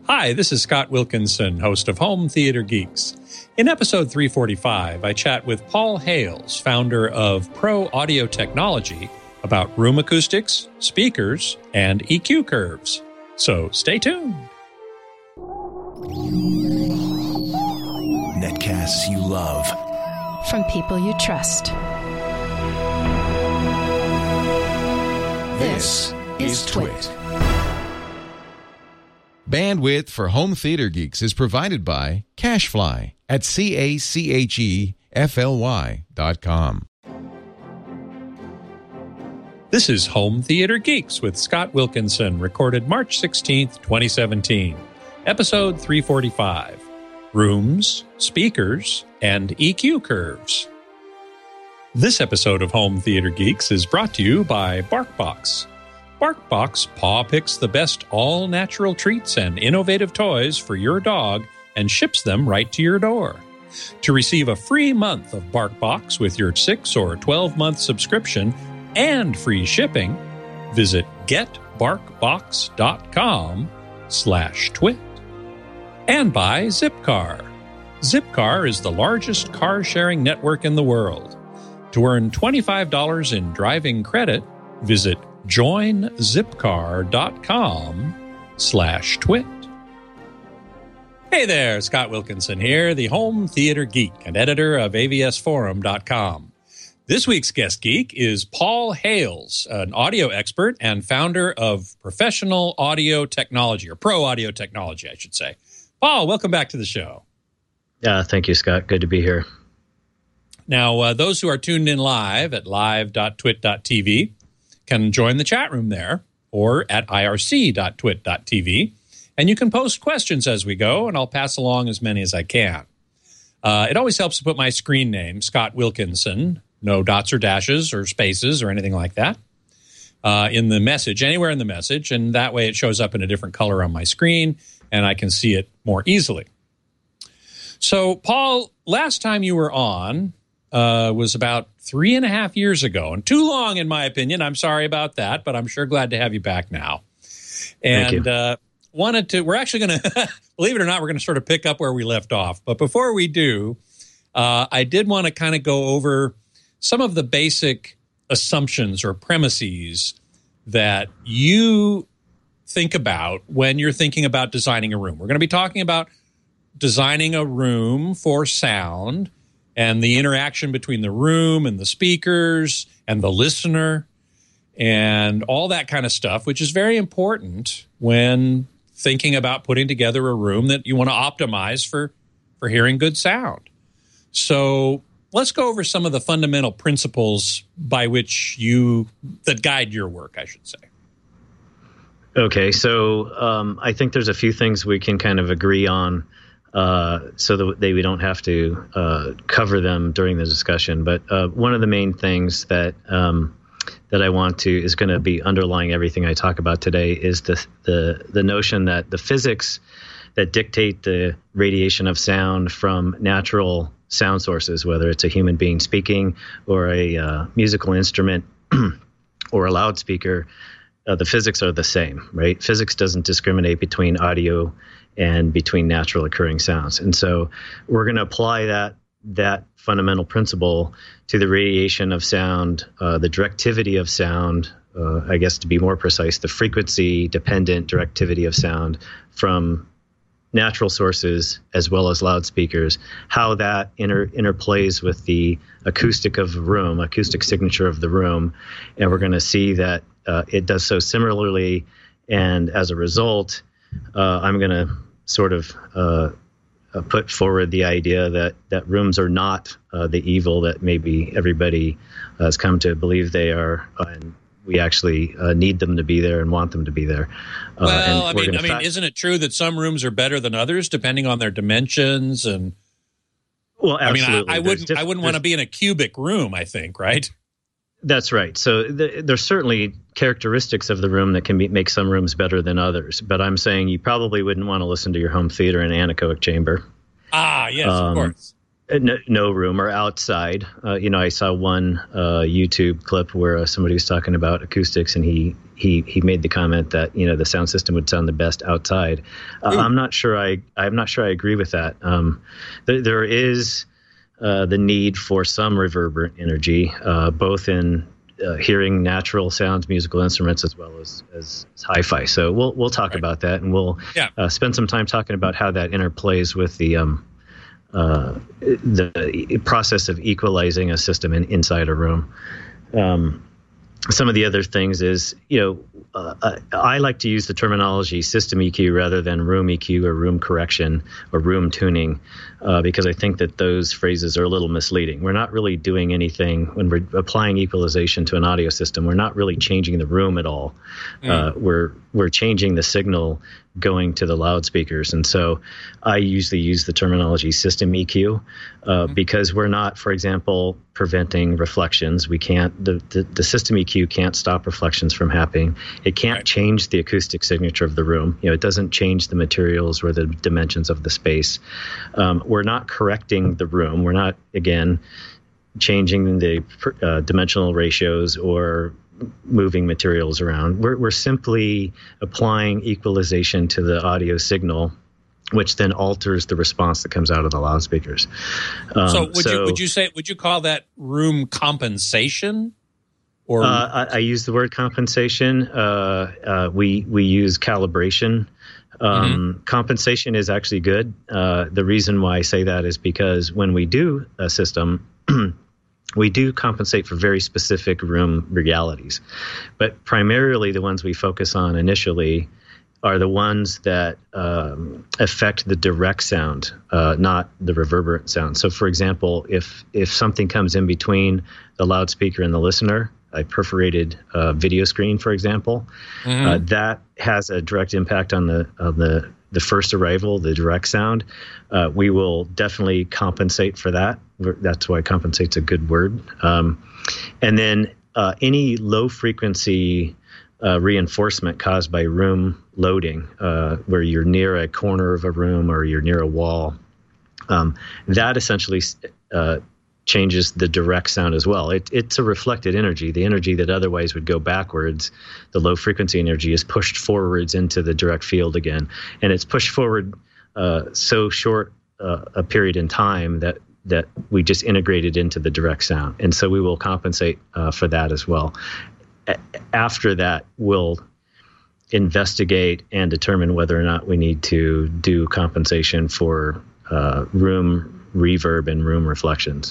Hi, this is Scott Wilkinson, host of Home Theater Geeks. In episode 345, I chat with Paul Hales, founder of Pro Audio Technology, about room acoustics, speakers, and EQ curves. So stay tuned. Netcasts you love. From people you trust. This is Twit. Bandwidth for Home Theater Geeks is provided by CacheFly at CacheFly.com. This is Home Theater Geeks with Scott Wilkinson, recorded March 16th, 2017. Episode 345, Rooms, Speakers, and EQ Curves. This episode of Home Theater Geeks is brought to you by BarkBox. BarkBox paw picks the best all-natural treats and innovative toys for your dog and ships them right to your door. To receive a free month of BarkBox with your 6 or 12-month subscription and free shipping, visit getbarkbox.com/twit. And by Zipcar. Zipcar is the largest car-sharing network in the world. To earn $25 in driving credit, visit joinzipcar.com/twit. Hey there, Scott Wilkinson here, the Home Theater Geek and editor of avsforum.com. This week's guest geek is Paul Hales, an audio expert and founder of Professional Audio Technology, or Pro Audio Technology, I should say. Paul, welcome back to the show. Thank you, Scott. Good to be here. Now, those who are tuned in live at live.twit.tv can join the chat room there, or at irc.twit.tv, and you can post questions as we go, and I'll pass along as many as I can. It always helps to put my screen name, Scott Wilkinson, no dots or dashes or spaces or anything like that, in the message, anywhere in the message, and that way it shows up in a different color on my screen, and I can see it more easily. So, Paul, last time you were on was about 3.5 years ago, and too long, in my opinion. I'm sorry about that, but I'm sure glad to have you back now. And we're actually going to, believe it or not, we're going to sort of pick up where we left off. But before we do, I did want to kind of go over some of the basic assumptions or premises that you think about when you're thinking about designing a room. We're going to be talking about designing a room for sound and the interaction between the room and the speakers and the listener and all that kind of stuff, which is very important when thinking about putting together a room that you want to optimize for hearing good sound. So let's go over some of the fundamental principles by which that guide your work, I should say. Okay, so I think there's a few things we can kind of agree on so that we don't have to cover them during the discussion. But one of the main things that I want to is going to be underlying everything I talk about today is the notion that the physics that dictate the radiation of sound from natural sound sources, whether it's a human being speaking or a musical instrument or a loudspeaker, the physics are the same, right? Physics doesn't discriminate between audio and between natural occurring sounds. And so we're going to apply that fundamental principle to the radiation of sound, the directivity of sound, I guess to be more precise, the frequency-dependent directivity of sound from natural sources as well as loudspeakers, how that interplays with the acoustic of the room, acoustic signature of the room. And we're going to see that it does so similarly. And as a result, I'm going to sort of put forward the idea that rooms are not the evil that maybe everybody has come to believe they are, and we actually need them to be there and want them to be there. Well, I mean, isn't it true that some rooms are better than others depending on their dimensions? And well, absolutely. I wouldn't want to be in a cubic room, I think, right? That's right. So there's certainly characteristics of the room that can make some rooms better than others. But I'm saying you probably wouldn't want to listen to your home theater in an anechoic chamber. Ah, yes, of course. No room or outside. I saw one YouTube clip where somebody was talking about acoustics, and he made the comment that the sound system would sound the best outside. I'm not sure I agree with that. There is the need for some reverberant energy, both in hearing natural sounds, musical instruments, as well as hi-fi. So we'll talk about that, and we'll spend some time talking about how that interplays with the process of equalizing a system inside a room. Some of the other things is, I like to use the terminology system EQ rather than room EQ or room correction or room tuning, because I think that those phrases are a little misleading. We're not really doing anything when we're applying equalization to an audio system. We're not really changing the room at all. We're changing the signal going to the loudspeakers. And so I usually use the terminology system EQ because we're not, for example, preventing reflections. We can't, the system EQ can't stop reflections from happening. It can't change the acoustic signature of the room. It doesn't change the materials or the dimensions of the space. We're not correcting the room. We're not, again, changing the dimensional ratios or moving materials around. We're simply applying equalization to the audio signal, which then alters the response that comes out of the loudspeakers. Would you call that room compensation? Or I use the word compensation. We use calibration. Compensation is actually good. The reason why I say that is because when we do a system, we do compensate for very specific room realities. But primarily the ones we focus on initially are the ones that affect the direct sound, not the reverberant sound. So, for example, if something comes in between the loudspeaker and the listener, a perforated video screen, for example, that has a direct impact on the first arrival, the direct sound. We will definitely compensate for that. That's why compensate's a good word. And then any low frequency reinforcement caused by room loading, where you're near a corner of a room or you're near a wall, that essentially changes the direct sound as well. It's a reflected energy. The energy that otherwise would go backwards, the low frequency energy, is pushed forwards into the direct field again. And it's pushed forward so short a period in time that we just integrate it into the direct sound. And so we will compensate for that as well. After that, we'll investigate and determine whether or not we need to do compensation for room reverb and room reflections.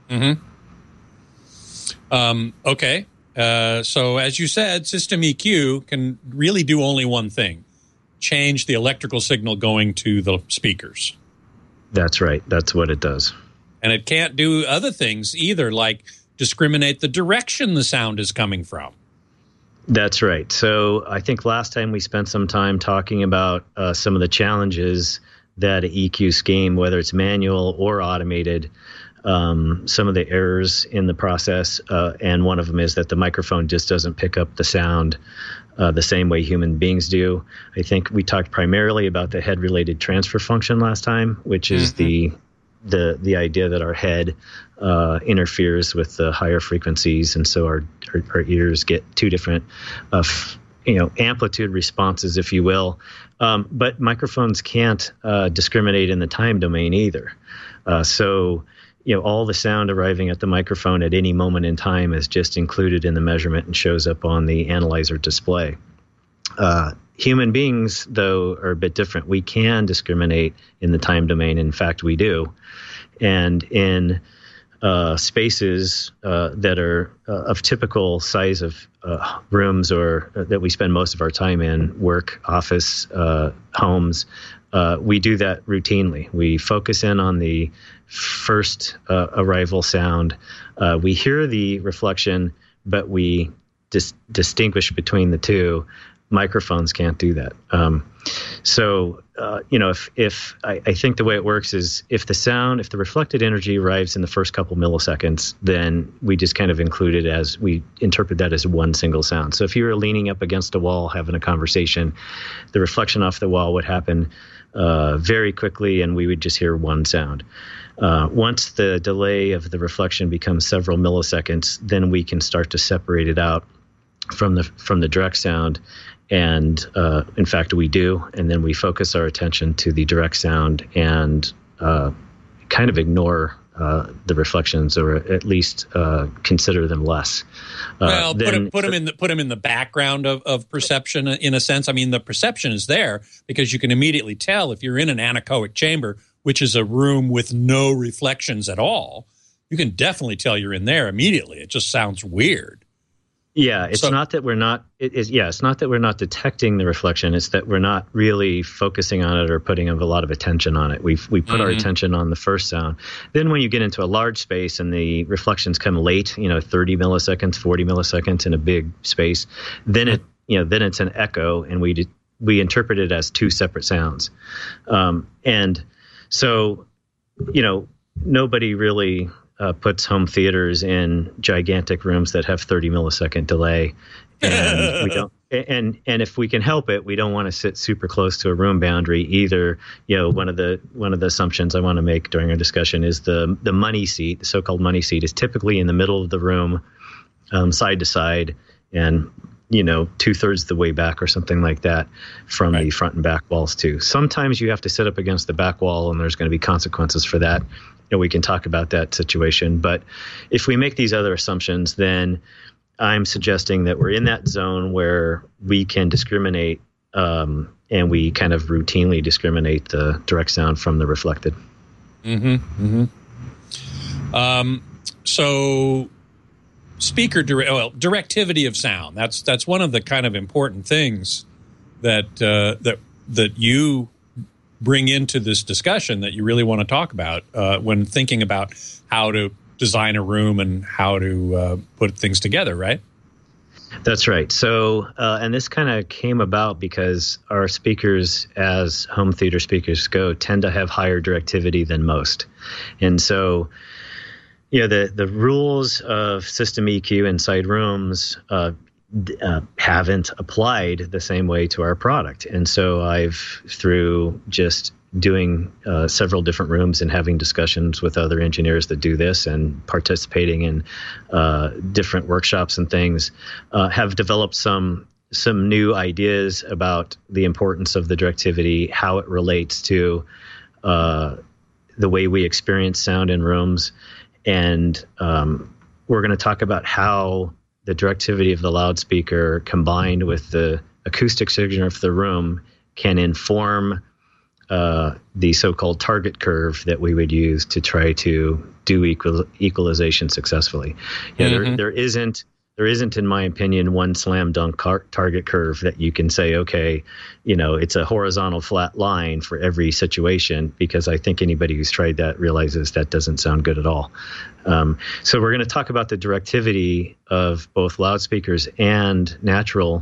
Okay. So as you said, system EQ can really do only one thing: change the electrical signal going to the speakers. That's right. That's what it does. And it can't do other things either, like discriminate the direction the sound is coming from. That's right. So I think last time we spent some time talking about some of the challenges that an EQ scheme, whether it's manual or automated, some of the errors in the process, and one of them is that the microphone just doesn't pick up the sound the same way human beings do. I think we talked primarily about the head-related transfer function last time, which is the idea that our head interferes with the higher frequencies, and so our ears get two different amplitude responses, if you will. But microphones can't discriminate in the time domain either. So all the sound arriving at the microphone at any moment in time is just included in the measurement and shows up on the analyzer display. Human beings, though, are a bit different. We can discriminate in the time domain. In fact, we do. And in spaces that are of typical size of rooms or that we spend most of our time in, work, office, homes, we do that routinely. We focus in on the first arrival sound. We hear the reflection, but we distinguish between the two. Microphones can't do that. If I think the way it works is if the reflected energy arrives in the first couple milliseconds, then we just kind of we interpret that as one single sound. So if you were leaning up against a wall having a conversation, the reflection off the wall would happen very quickly, and we would just hear one sound. Once the delay of the reflection becomes several milliseconds, then we can start to separate it out from the direct sound. And in fact, we do. And then we focus our attention to the direct sound and kind of ignore the reflections, or at least consider them less. Well, put them in the background of perception in a sense. I mean, the perception is there because you can immediately tell if you're in an anechoic chamber, which is a room with no reflections at all. You can definitely tell you're in there immediately. It just sounds weird. Yeah, it's not that we're not. It's not that we're not detecting the reflection. It's that we're not really focusing on it or putting a lot of attention on it. We put our attention on the first sound. Then when you get into a large space and the reflections come late, 30 milliseconds, 40 milliseconds in a big space, then it's an echo, and we interpret it as two separate sounds. And so, nobody really puts home theaters in gigantic rooms that have 30 millisecond delay, and we don't. And if we can help it, we don't want to sit super close to a room boundary either. One of the assumptions I want to make during our discussion is the money seat, the so-called money seat, is typically in the middle of the room, side to side, and 2/3 the way back or something like that from the front and back walls too. Sometimes you have to sit up against the back wall, and there's going to be consequences for that. We can talk about that situation. But if we make these other assumptions, then I'm suggesting that we're in that zone where we can discriminate, and we kind of routinely discriminate the direct sound from the reflected. So speaker directivity of sound. That's one of the kind of important things that you bring into this discussion that you really want to talk about when thinking about how to design a room and how to put things together, right? That's right. So, and this kind of came about because our speakers, as home theater speakers go, tend to have higher directivity than most. And so, the rules of system EQ inside rooms haven't applied the same way to our product. And so through just doing several different rooms and having discussions with other engineers that do this and participating in different workshops and things, have developed some new ideas about the importance of the directivity, how it relates to the way we experience sound in rooms. And we're going to talk about how the directivity of the loudspeaker combined with the acoustic signature of the room can inform the so-called target curve that we would use to try to do equalization successfully. There isn't, in my opinion, one slam dunk target curve that you can say, okay, it's a horizontal flat line for every situation, because I think anybody who's tried that realizes that doesn't sound good at all. So we're going to talk about the directivity of both loudspeakers and natural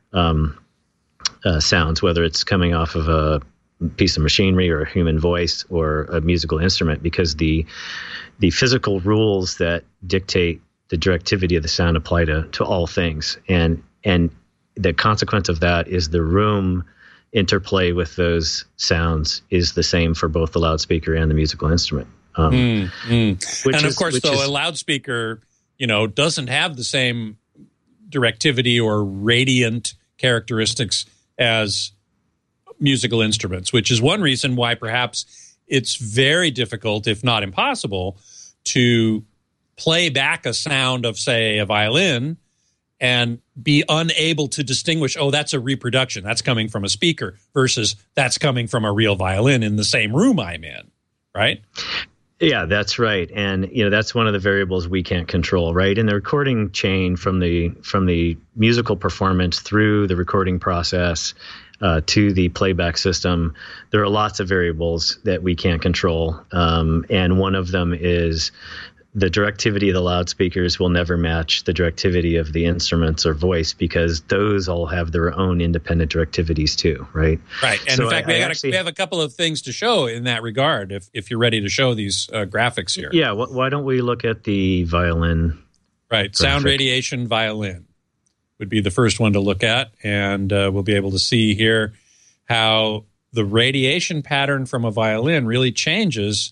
sounds, whether it's coming off of a piece of machinery or a human voice or a musical instrument, because the physical rules that dictate the directivity of the sound apply to all things. And the consequence of that is the room interplay with those sounds is the same for both the loudspeaker and the musical instrument. And of course, a loudspeaker, doesn't have the same directivity or radiant characteristics as musical instruments, which is one reason why perhaps it's very difficult, if not impossible, to play back a sound of, say, a violin and be unable to distinguish, that's a reproduction, that's coming from a speaker, versus that's coming from a real violin in the same room I'm in, right? Yeah, that's right. And, that's one of the variables we can't control, right? In the recording chain from the musical performance through the recording process to the playback system, there are lots of variables that we can't control. And one of them is the directivity of the loudspeakers will never match the directivity of the instruments or voice, because those all have their own independent directivities too, right? Right. And so in fact, we have a couple of things to show in that regard, if you're ready to show these graphics here. Yeah, why don't we look at the violin? Right. Graphic. Sound radiation violin would be the first one to look at, and we'll be able to see here how the radiation pattern from a violin really changes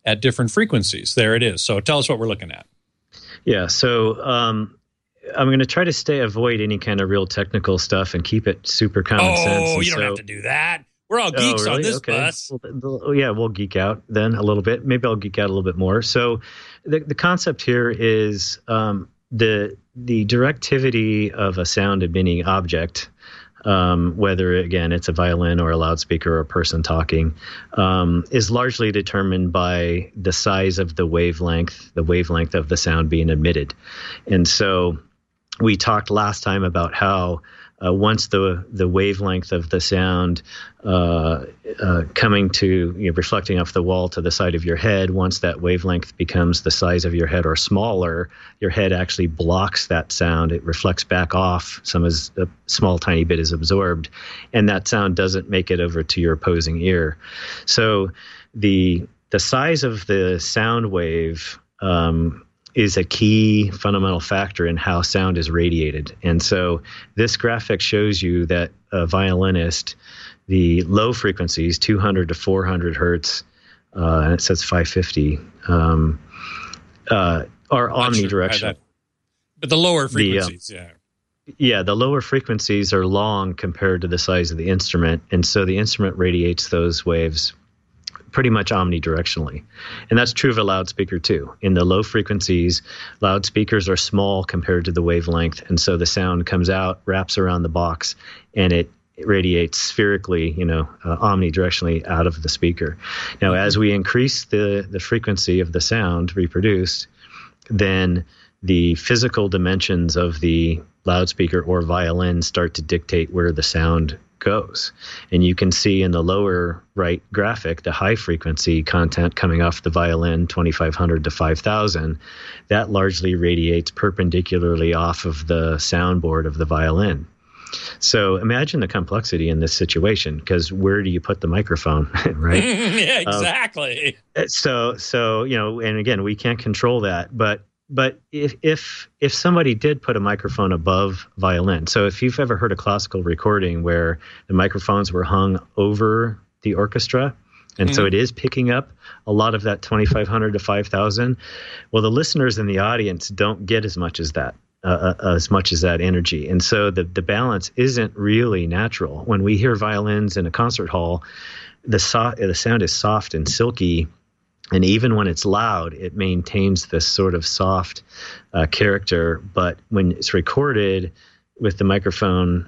at different frequencies. There it is. So tell us what we're looking at. Yeah. So I'm going to try to avoid any kind of real technical stuff and keep it super common sense. Oh, you don't have to do that. We're all geeks really? on this Okay. bus. Well, yeah, we'll geek out then a little bit. Maybe I'll geek out a little bit more. So the concept here is the directivity of a sound emitting object, whether, again, it's a violin or a loudspeaker or a person talking, is largely determined by the size of the wavelength of the sound being emitted. And so we talked last time about how once the wavelength of the sound coming to, reflecting off the wall to the side of your head, once that wavelength becomes the size of your head or smaller, your head actually blocks that sound. It reflects back off. A small tiny bit is absorbed, and that sound doesn't make it over to your opposing ear. So the size of the sound wave is a key fundamental factor in how sound is radiated. And so this graphic shows you that a violinist, the low frequencies, 200 to 400 hertz, and it says 550, are omnidirectional. But the lower frequencies, Yeah, the lower frequencies are long compared to the size of the instrument, and so the instrument radiates those waves pretty much omnidirectionally. And that's true of a loudspeaker too. In the low frequencies, loudspeakers are small compared to the wavelength, and so the sound comes out, wraps around the box, and it radiates spherically, omnidirectionally out of the speaker. Now, as we increase the frequency of the sound reproduced, then the physical dimensions of the loudspeaker or violin start to dictate where the sound goes. And you can see in the lower right graphic the high frequency content coming off the violin, 2500 to 5000, that largely radiates perpendicularly off of the soundboard of the violin. So imagine the complexity in this situation, because where do you put the microphone, right? Yeah, exactly. So and again, we can't control that, but if somebody did put a microphone above violin, so if you've ever heard a classical recording where the microphones were hung over the orchestra, and so it is picking up a lot of that 2500 to 5000, well, the listeners in the audience don't get as much as that. Energy. And so the balance isn't really natural. When we hear violins in a concert hall, the sound is soft and silky. And even when it's loud, it maintains this sort of soft character. But when it's recorded with the microphone,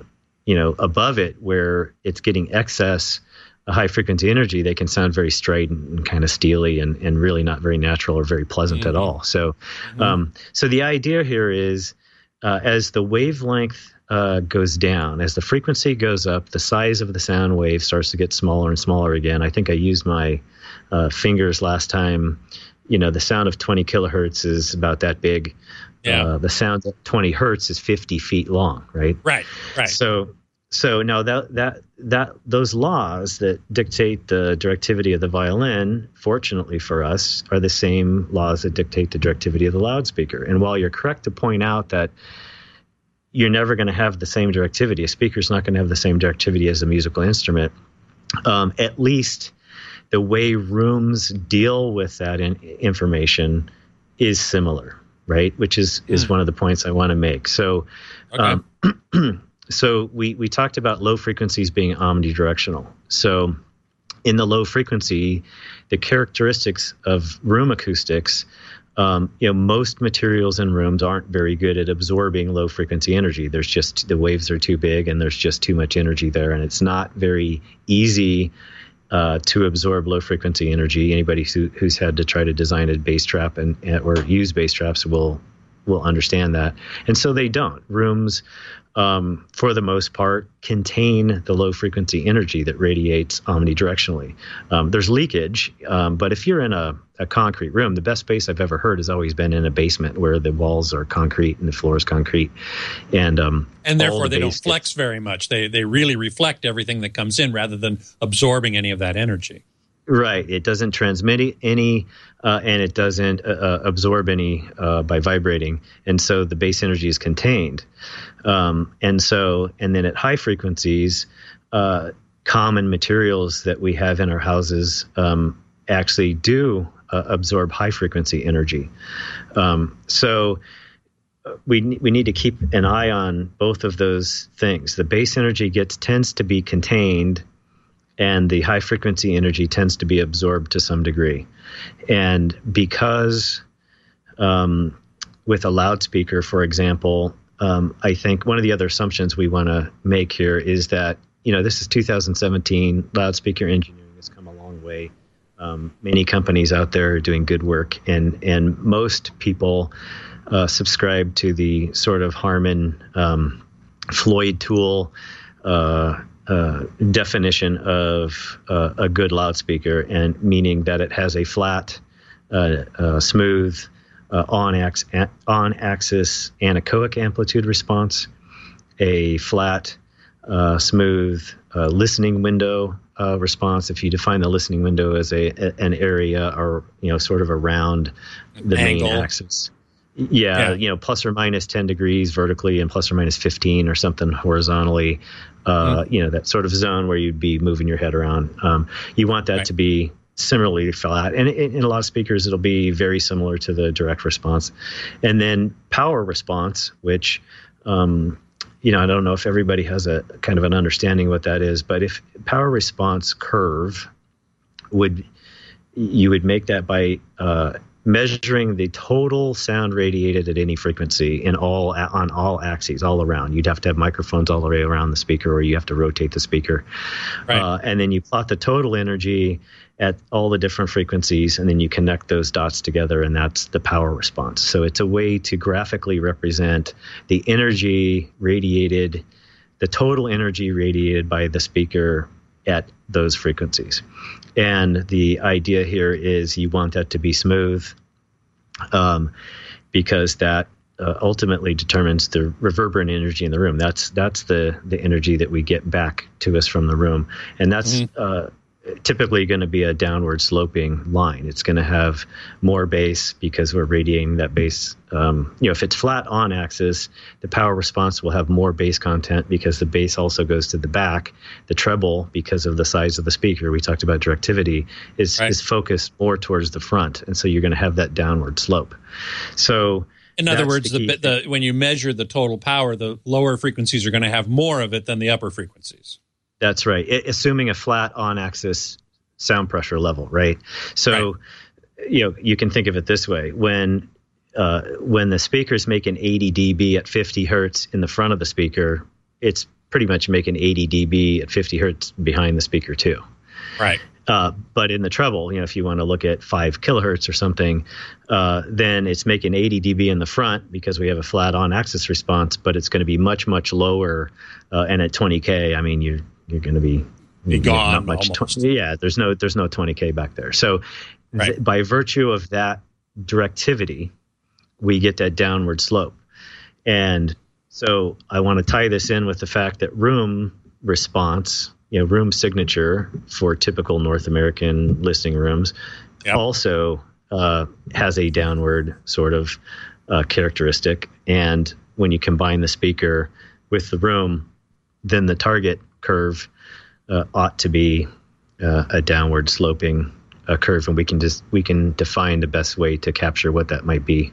above it, where it's getting excess high frequency energy, they can sound very strident and kind of steely and really not very natural or very pleasant at all. So, so the idea here is as the wavelength goes down, as the frequency goes up, the size of the sound wave starts to get smaller and smaller again. I think I used my fingers last time. The sound of 20 kilohertz is about that big. Yeah. The sound at 20 hertz is 50 feet long, right? Right. So now that those laws that dictate the directivity of the violin, fortunately for us, are the same laws that dictate the directivity of the loudspeaker. And while you're correct to point out that you're never going to have the same directivity, a speaker's not going to have the same directivity as a musical instrument, at least the way rooms deal with that information is similar, right? Which is one of the points I want to make. So, okay. So we talked about low frequencies being omnidirectional. So in the low frequency, the characteristics of room acoustics, most materials in rooms aren't very good at absorbing low frequency energy. There's just, the waves are too big and there's just too much energy there. And it's not very easy to absorb low frequency energy. Anybody who's had to try to design a bass trap or use bass traps will understand that. And so they don't. Rooms, for the most part, contain the low frequency energy that radiates omnidirectionally. There's leakage, but if you're in a concrete room, the best bass I've ever heard has always been in a basement where the walls are concrete and the floor is concrete. And therefore they don't flex very much. They really reflect everything that comes in rather than absorbing any of that energy. Right. It doesn't transmit any, and it doesn't absorb any by vibrating. And so the bass energy is contained. And then at high frequencies, common materials that we have in our houses, actually do absorb high frequency energy. So we need to keep an eye on both of those things. The base energy tends to be contained, and the high frequency energy tends to be absorbed to some degree. And because with a loudspeaker, for example, I think one of the other assumptions we want to make here is that, this is 2017. Loudspeaker engineering has come a long way. Many companies out there are doing good work, and most people subscribe to the sort of Harman Floyd tool definition of a good loudspeaker, and meaning that it has a flat, smooth, on-axis anechoic amplitude response, a flat, smooth listening window response. If you define the listening window as an area or sort of around the main axis. Yeah, plus or minus 10 degrees vertically and plus or minus 15 or something horizontally, that sort of zone where you'd be moving your head around. You want that to be similarly flat. And in a lot of speakers, it'll be very similar to the direct response. And then power response, which, I don't know if everybody has a kind of an understanding what that is, but if power response curve you would make that by measuring the total sound radiated at any frequency on all axes, all around. You'd have to have microphones all the way around the speaker, or you have to rotate the speaker. Right. And then you plot the total energy at all the different frequencies, and then you connect those dots together, and that's the power response. So it's a way to graphically represent the energy radiated, the total energy radiated by the speaker at those frequencies. And the idea here is you want that to be smooth, because that ultimately determines the reverberant energy in the room. That's the energy that we get back to us from the room. And that's typically going to be a downward sloping line. It's going to have more bass because we're radiating that bass. If it's flat on axis, the power response will have more bass content because the bass also goes to the back. The treble, because of the size of the speaker, we talked about directivity, is focused more towards the front. And so you're going to have that downward slope. So in other words, when you measure the total power, the lower frequencies are going to have more of it than the upper frequencies. That's right. Assuming a flat on-axis sound pressure level, right? So, you can think of it this way: when the speaker's making 80 dB at 50 hertz in the front of the speaker, it's pretty much making 80 dB at 50 hertz behind the speaker too. Right. But in the treble, if you want to look at 5 kilohertz or something, then it's making 80 dB in the front because we have a flat on-axis response, but it's going to be much, much lower. And at 20K, I mean, you're going to be gone. Not much. There's no 20K back there. So by virtue of that directivity, we get that downward slope. And so I want to tie this in with the fact that room response, room signature for typical North American listening rooms also has a downward sort of characteristic. And when you combine the speaker with the room, then the target curve ought to be a downward sloping curve, and we can define the best way to capture what that might be.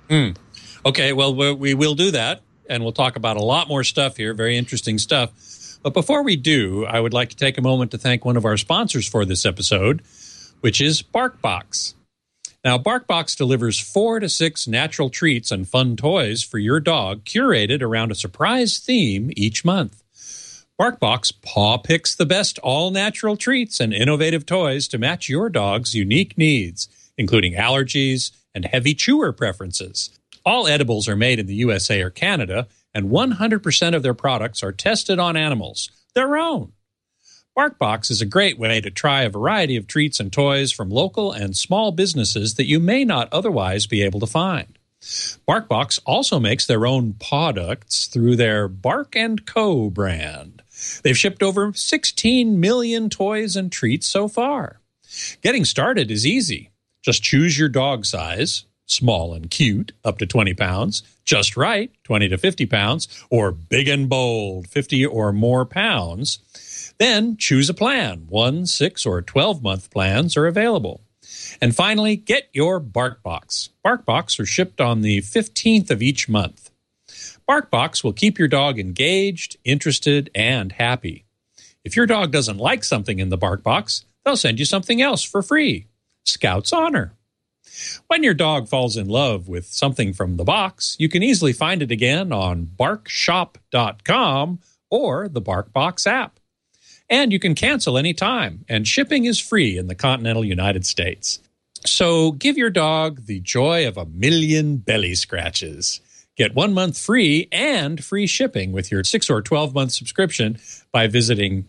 Okay, well, we will do that, and we'll talk about a lot more stuff here, very interesting stuff. But before we do, I would like to take a moment to thank one of our sponsors for this episode, which is BarkBox. Now, BarkBox delivers 4 to 6 natural treats and fun toys for your dog, curated around a surprise theme each month. BarkBox paw picks the best all-natural treats and innovative toys to match your dog's unique needs, including allergies and heavy chewer preferences. All edibles are made in the USA or Canada, and 100% of their products are tested on animals, their own. BarkBox is a great way to try a variety of treats and toys from local and small businesses that you may not otherwise be able to find. BarkBox also makes their own products through their Bark & Co. brand. They've shipped over 16 million toys and treats so far. Getting started is easy. Just choose your dog size, small and cute, up to 20 pounds, just right, 20 to 50 pounds, or big and bold, 50 or more pounds. Then choose a plan. 1, 6, or 12-month plans are available. And finally, get your BarkBox. BarkBox are shipped on the 15th of each month. BarkBox will keep your dog engaged, interested, and happy. If your dog doesn't like something in the BarkBox, they'll send you something else for free. Scout's Honor. When your dog falls in love with something from the box, you can easily find it again on barkshop.com or the BarkBox app. And you can cancel anytime, and shipping is free in the continental United States. So give your dog the joy of 1,000,000 belly scratches. Get 1 month free and free shipping with your 6 or 12-month subscription by visiting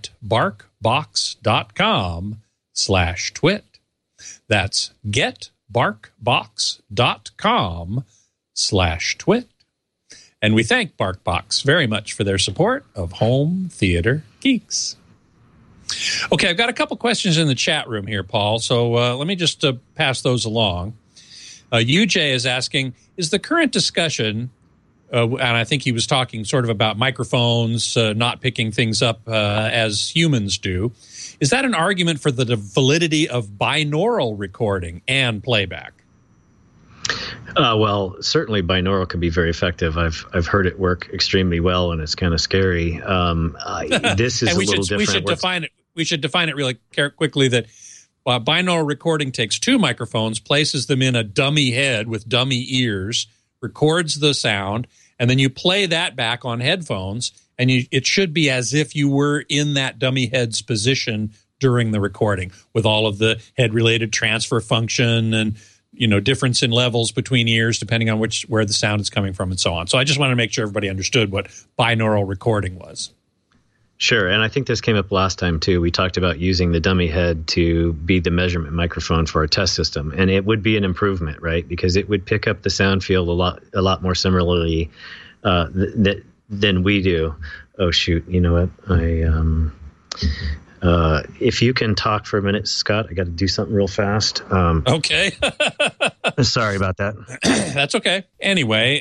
getbarkbox.com/twit. That's getbarkbox.com/twit. And we thank BarkBox very much for their support of Home Theater Geeks. Okay, I've got a couple questions in the chat room here, Paul, so let me just pass those along. UJ is asking, is the current discussion, and I think he was talking sort of about microphones not picking things up as humans do, is that an argument for the validity of binaural recording and playback? Well, certainly binaural can be very effective. I've heard it work extremely well, and it's kind of scary. This is a little different. We should define it really quickly that binaural recording takes 2 microphones, places them in a dummy head with dummy ears, records the sound, and then you play that back on headphones, and it should be as if you were in that dummy head's position during the recording, with all of the head-related transfer function and difference in levels between ears depending on where the sound is coming from and so on. So I just wanted to make sure everybody understood what binaural recording was. Sure, and I think this came up last time too. We talked about using the dummy head to be the measurement microphone for our test system, and it would be an improvement, right? Because it would pick up the sound field a lot more similarly than we do. Oh shoot, you know what? If you can talk for a minute, Scott, I got to do something real fast. Okay. Sorry about that. That's okay. Anyway,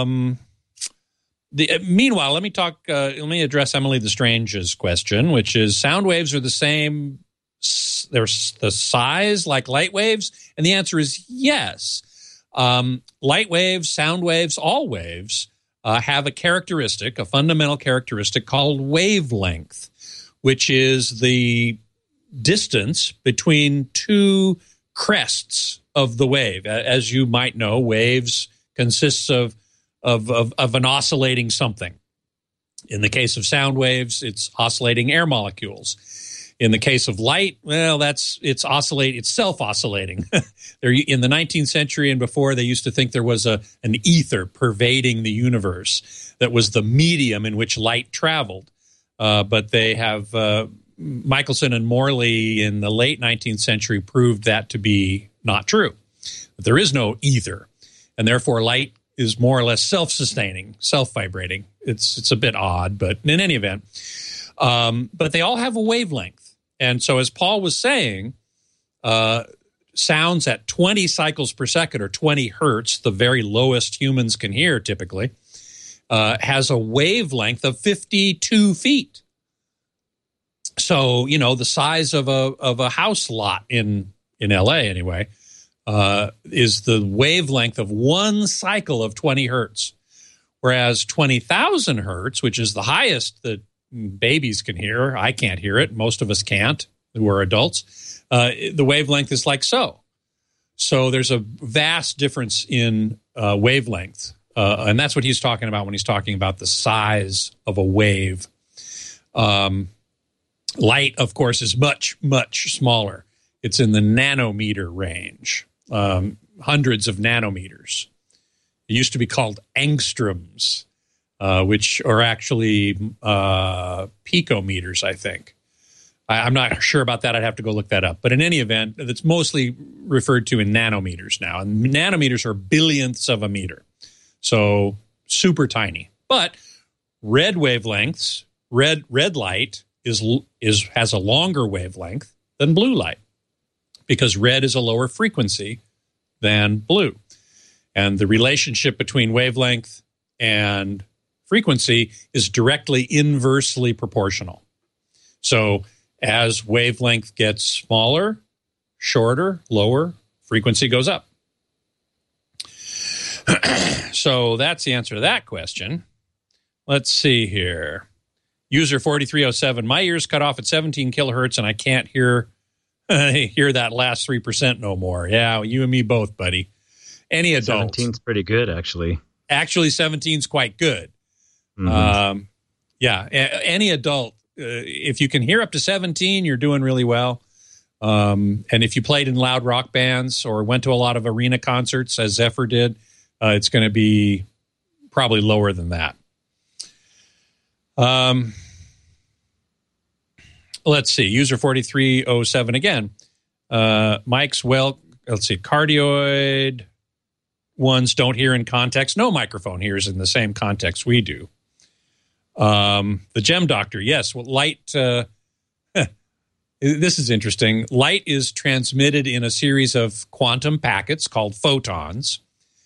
meanwhile, let me address Emily Lestrange's question, which is sound waves are the same. They're the size like light waves, and the answer is yes. Light waves, sound waves, all waves have a fundamental characteristic called wavelength, which is the distance between 2 crests of the wave. As you might know, waves consists of an oscillating something. In the case of sound waves, it's oscillating air molecules. In the case of light, well, it's self-oscillating. In the 19th century and before, they used to think there was an ether pervading the universe that was the medium in which light traveled. But they have Michelson and Morley in the late 19th century proved that to be not true. That there is no ether, and therefore light is more or less self-sustaining, self-vibrating. It's a bit odd, but in any event, but they all have a wavelength. And so as Paul was saying, sounds at 20 cycles per second or 20 hertz, the very lowest humans can hear typically, has a wavelength of 52 feet. So, the size of a house lot in LA anyway, is the wavelength of 1 cycle of 20 hertz. Whereas 20,000 hertz, which is the highest that babies can hear, I can't hear it, most of us can't, who are adults, the wavelength is like so. So there's a vast difference in wavelength. And that's what he's talking about when he's talking about the size of a wave. Light, of course, is much, much smaller. It's in the nanometer range, hundreds of nanometers. It used to be called angstroms, which are actually picometers, I think. I'm not sure about that. I'd have to go look that up. But in any event, it's mostly referred to in nanometers now. And nanometers are billionths of a meter. So super tiny. But red wavelengths, red light has a longer wavelength than blue light, because red is a lower frequency than blue. And the relationship between wavelength and frequency is directly inversely proportional. So as wavelength gets smaller, shorter, lower, frequency goes up. So that's the answer to that question. Let's see here. User 4307, my ears cut off at 17 kilohertz and I can't hear that last 3% no more. Yeah, you and me both, buddy. Any adult. 17's pretty good, actually. Actually, 17's quite good. Mm-hmm. Any adult, if you can hear up to 17, you're doing really well. And if you played in loud rock bands or went to a lot of arena concerts, as Zephyr did, it's going to be probably lower than that. Let's see. User 4307 again. Mike's, let's see. Cardioid ones don't hear in context. No microphone hears in the same context we do. The Gem Doctor, yes. Well, light, this is interesting. Light is transmitted in a series of quantum packets called photons.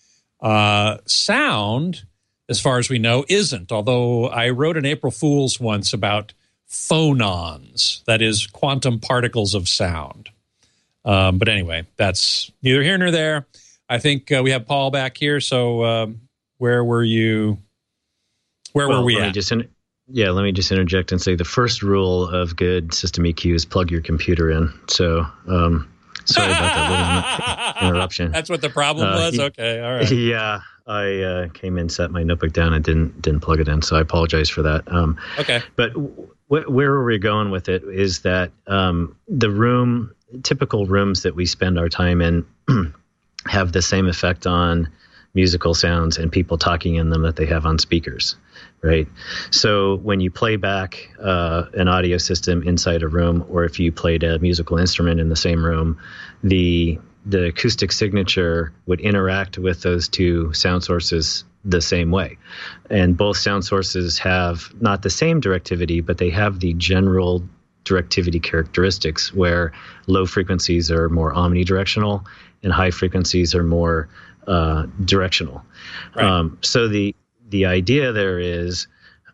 Sound, as far as we know, isn't, although I wrote an April Fool's once about phonons, that is, quantum particles of sound. But anyway, that's neither here nor there. I think we have Paul back here, so where were you? Were we at? Let me just interject and say the first rule of good system EQ is plug your computer in. So sorry about that little interruption. That's what the problem was? Okay, all right. Yeah, I came in, set my notebook down, and didn't plug it in, so I apologize for that. Okay. But where we're going with it is that typical rooms that we spend our time in have the same effect on musical sounds and people talking in them that they have on speakers, right? So when you play back an audio system inside a room, or if you played a musical instrument in the same room, the acoustic signature would interact with those two sound sources the same way. And both sound sources have not the same directivity, but they have the general directivity characteristics where low frequencies are more omnidirectional and high frequencies are more directional. Right. So the idea there is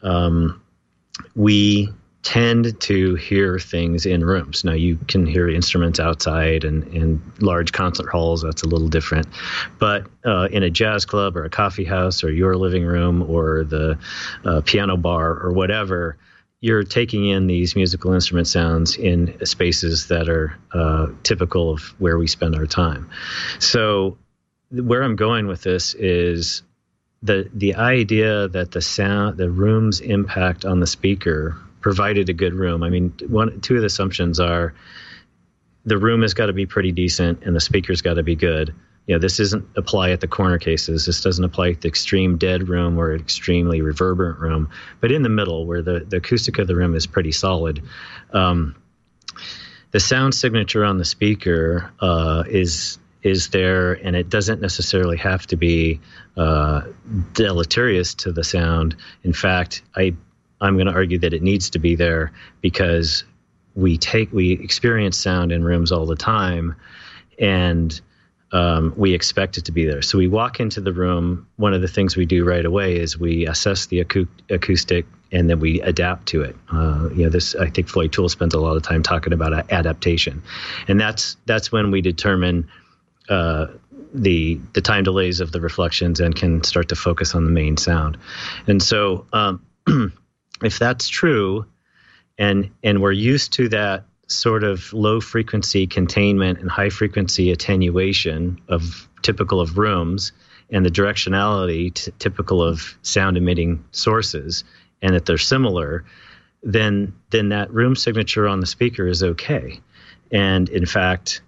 we tend to hear things in rooms. Now, you can hear instruments outside and in large concert halls. That's a little different. But in a jazz club or a coffee house or your living room or the piano bar or whatever, you're taking in these musical instrument sounds in spaces that are typical of where we spend our time. So where I'm going with this is the idea that the room's impact on the speaker, provided a good room. I mean, two of the assumptions are the room has got to be pretty decent and the speaker's got to be good. You know, this doesn't apply at the corner cases. This doesn't apply at the extreme dead room or extremely reverberant room. But in the middle, where the acoustic of the room is pretty solid, the sound signature on the speaker is there, and it doesn't necessarily have to be deleterious to the sound. In fact, I'm going to argue that it needs to be there because we experience sound in rooms all the time, and we expect it to be there. So we walk into the room. One of the things we do right away is we assess the acoustic, and then we adapt to it. I think Floyd Toole spends a lot of time talking about adaptation, and that's when we determine the time delays of the reflections and can start to focus on the main sound. And so if that's true, and we're used to that sort of low frequency containment and high frequency attenuation typical of rooms, and the directionality typical of sound emitting sources, and that they're similar, then that room signature on the speaker is okay. And in fact,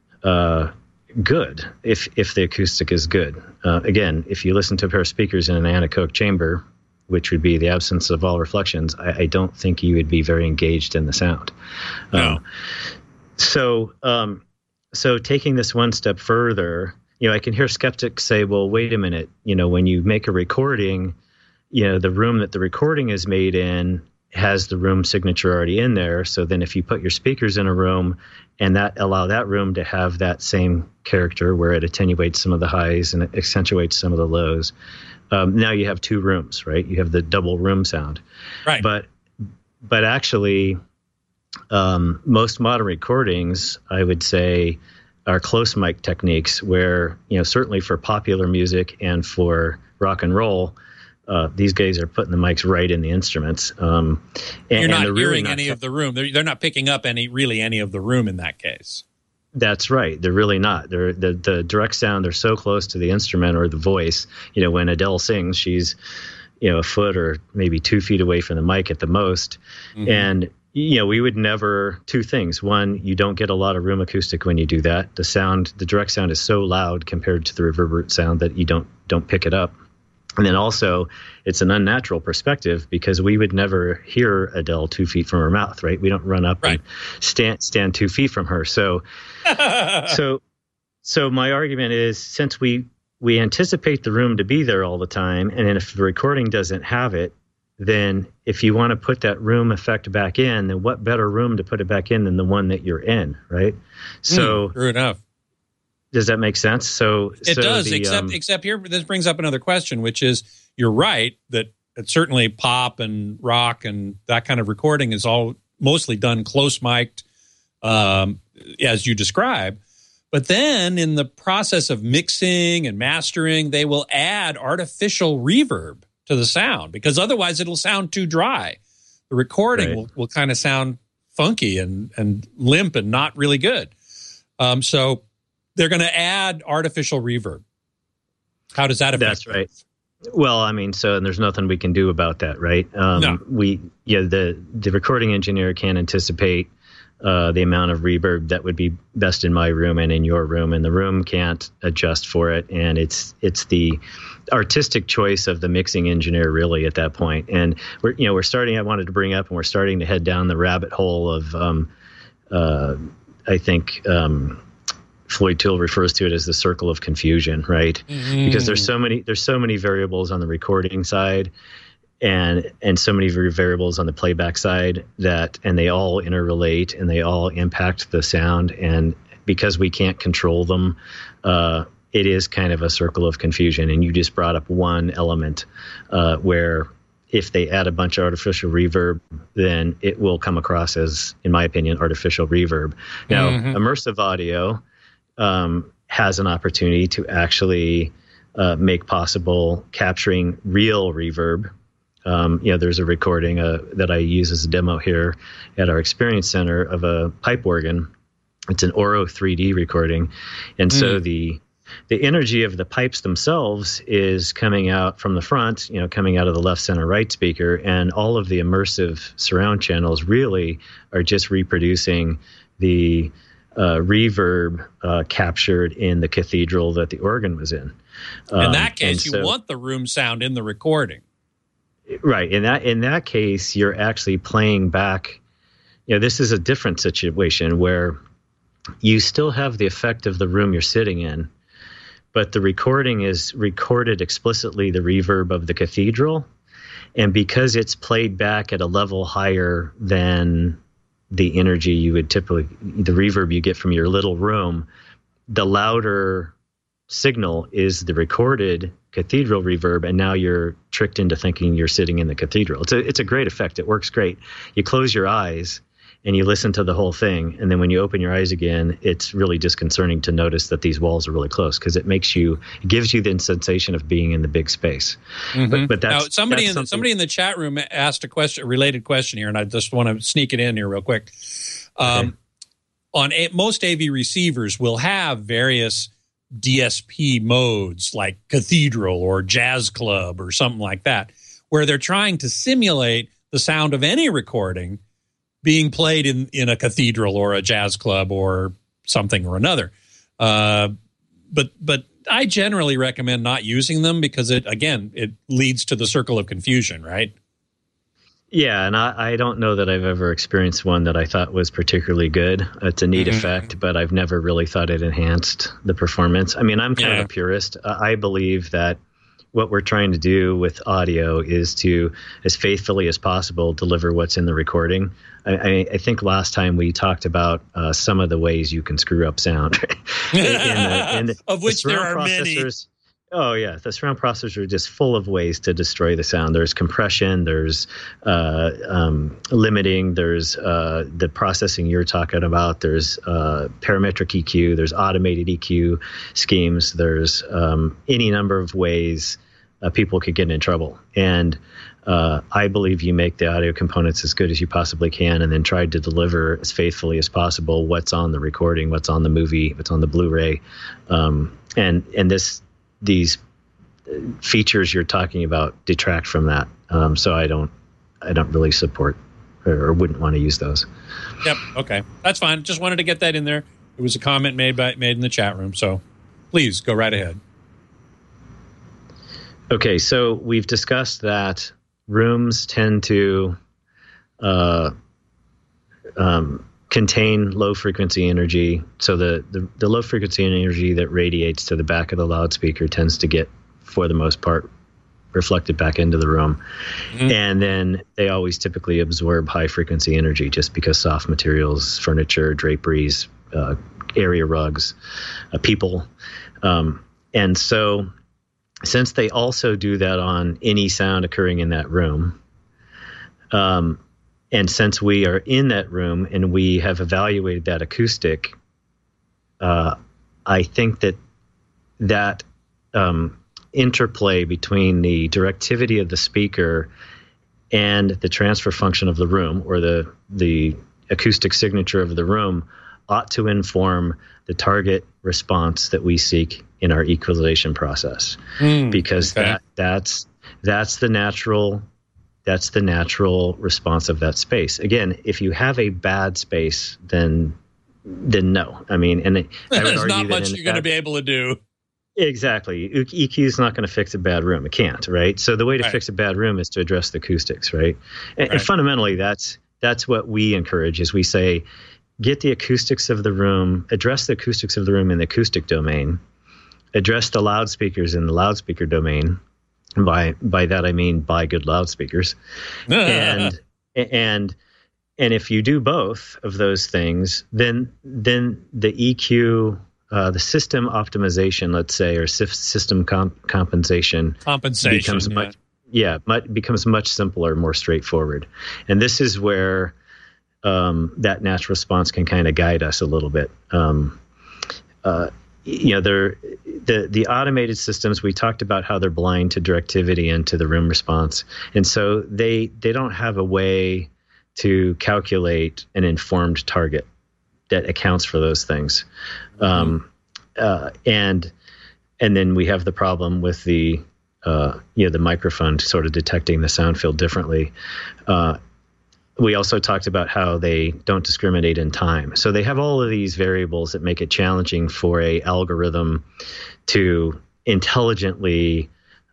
good if the acoustic is good. Again, if you listen to a pair of speakers in an anechoic chamber, which would be the absence of all reflections, I don't think you would be very engaged in the sound. No. So taking this one step further, I can hear skeptics say, well, wait a minute, when you make a recording, the room that the recording is made in has the room signature already in there. So then if you put your speakers in a room and allow that room to have that same character where it attenuates some of the highs and it accentuates some of the lows, now you have two rooms, right? You have the double room sound. Right. But actually, most modern recordings, I would say, are close mic techniques where, certainly for popular music and for rock and roll, these guys are putting the mics right in the instruments. And you're not hearing any of the room. They're not picking up any of the room in that case. That's right. They're really not. The direct sound, they're so close to the instrument or the voice. When Adele sings, she's, a foot or maybe 2 feet away from the mic at the most. Mm-hmm. And, we would never, two things. One, you don't get a lot of room acoustic when you do that. The direct sound is so loud compared to the reverberant sound that you don't pick it up. And then also, it's an unnatural perspective because we would never hear Adele 2 feet from her mouth, right? We don't run up and stand 2 feet from her. So my argument is, since we anticipate the room to be there all the time, and then if the recording doesn't have it, then if you want to put that room effect back in, then what better room to put it back in than the one that you're in, right? So true enough. Does that make sense? It does, except here, this brings up another question, which is, you're right that certainly pop and rock and that kind of recording is all mostly done close mic'd, as you describe. But then in the process of mixing and mastering, they will add artificial reverb to the sound because otherwise it'll sound too dry. The recording will kind of sound funky and limp and not really good. So they're going to add artificial reverb. How does that affect? That's right. Well, and there's nothing we can do about that, right? No. The recording engineer can't anticipate the amount of reverb that would be best in my room and in your room, and the room can't adjust for it. And it's the artistic choice of the mixing engineer, really, at that point. And we're starting. I wanted to bring up, and we're starting to head down the rabbit hole of, I think. Floyd Toole refers to it as the circle of confusion, right? Mm-hmm. Because there's so many variables on the recording side and so many variables on the playback side and they all interrelate and they all impact the sound. And because we can't control them, it is kind of a circle of confusion. And you just brought up one element where if they add a bunch of artificial reverb, then it will come across as, in my opinion, artificial reverb. Now, immersive audio has an opportunity to actually make possible capturing real reverb. There's a recording that I use as a demo here at our experience center of a pipe organ. It's an Oro 3D recording. And so the energy of the pipes themselves is coming out from the front, coming out of the left, center, right speaker. And all of the immersive surround channels really are just reproducing the reverb captured in the cathedral that the organ was in. In that case, you want the room sound in the recording. Right. In that case, you're actually playing back. This is a different situation where you still have the effect of the room you're sitting in, but the recording is recorded explicitly the reverb of the cathedral. And because it's played back at a level higher than the energy you would typically, the reverb you get from your little room, the louder signal is the recorded cathedral reverb, and now you're tricked into thinking you're sitting in the cathedral. It's a great effect. It works great. You close your eyes and you listen to the whole thing, and then when you open your eyes again, it's really disconcerting to notice that these walls are really close because it gives you the sensation of being in the big space. Mm-hmm. But that's somebody in the chat room asked a related question here, and I just want to sneak it in here real quick. Most AV receivers will have various DSP modes like Cathedral or Jazz Club or something like that, where they're trying to simulate the sound of any recording being played in a cathedral or a jazz club or something or another. But I generally recommend not using them because it leads to the circle of confusion, right? Yeah, and I don't know that I've ever experienced one that I thought was particularly good. It's a neat effect, but I've never really thought it enhanced the performance. I'm kind of a purist. I believe that what we're trying to do with audio is to, as faithfully as possible, deliver what's in the recording. I think last time we talked about some of the ways you can screw up sound. Of which there are many. Oh, yeah. The surround processors are just full of ways to destroy the sound. There's compression, there's limiting, there's the processing you're talking about, there's parametric EQ, there's automated EQ schemes, there's any number of ways people could get in trouble. And I believe you make the audio components as good as you possibly can and then try to deliver as faithfully as possible what's on the recording, what's on the movie, what's on the Blu-ray. And these features you're talking about detract from that. So I don't really support or wouldn't want to use those. Yep. Okay. That's fine. Just wanted to get that in there. It was a comment made in the chat room. So please go right ahead. Okay. So we've discussed that rooms tend to contain low frequency energy. So the low frequency energy that radiates to the back of the loudspeaker tends to get, for the most part, reflected back into the room. Mm-hmm. And then they always typically absorb high frequency energy just because soft materials, furniture, draperies, area rugs, people. And so since they also do that on any sound occurring in that room, and since we are in that room and we have evaluated that acoustic, I think that interplay between the directivity of the speaker and the transfer function of the room, or the acoustic signature of the room, ought to inform the target response that we seek in our equalization process, because okay. that's the natural response of that space. Again, if you have a bad space, then no. I mean, and there's not much you're going to be able to do. Exactly. EQ is not going to fix a bad room. It can't, right? So the way to fix a bad room is to address the acoustics, right? And fundamentally, that's what we encourage. Is we say, get the acoustics of the room, address the acoustics of the room in the acoustic domain, address the loudspeakers in the loudspeaker domain. And by that I mean buy good loudspeakers, and if you do both of those things, then the EQ, the system optimization, let's say, or system compensation becomes becomes much simpler, more straightforward. And this is where that natural response can kind of guide us a little bit. The automated systems, we talked about how they're blind to directivity and to the room response. And so they don't have a way to calculate an informed target that accounts for those things. And then we have the problem with the microphone sort of detecting the sound field differently. We also talked about how they don't discriminate in time. So they have all of these variables that make it challenging for a algorithm to intelligently,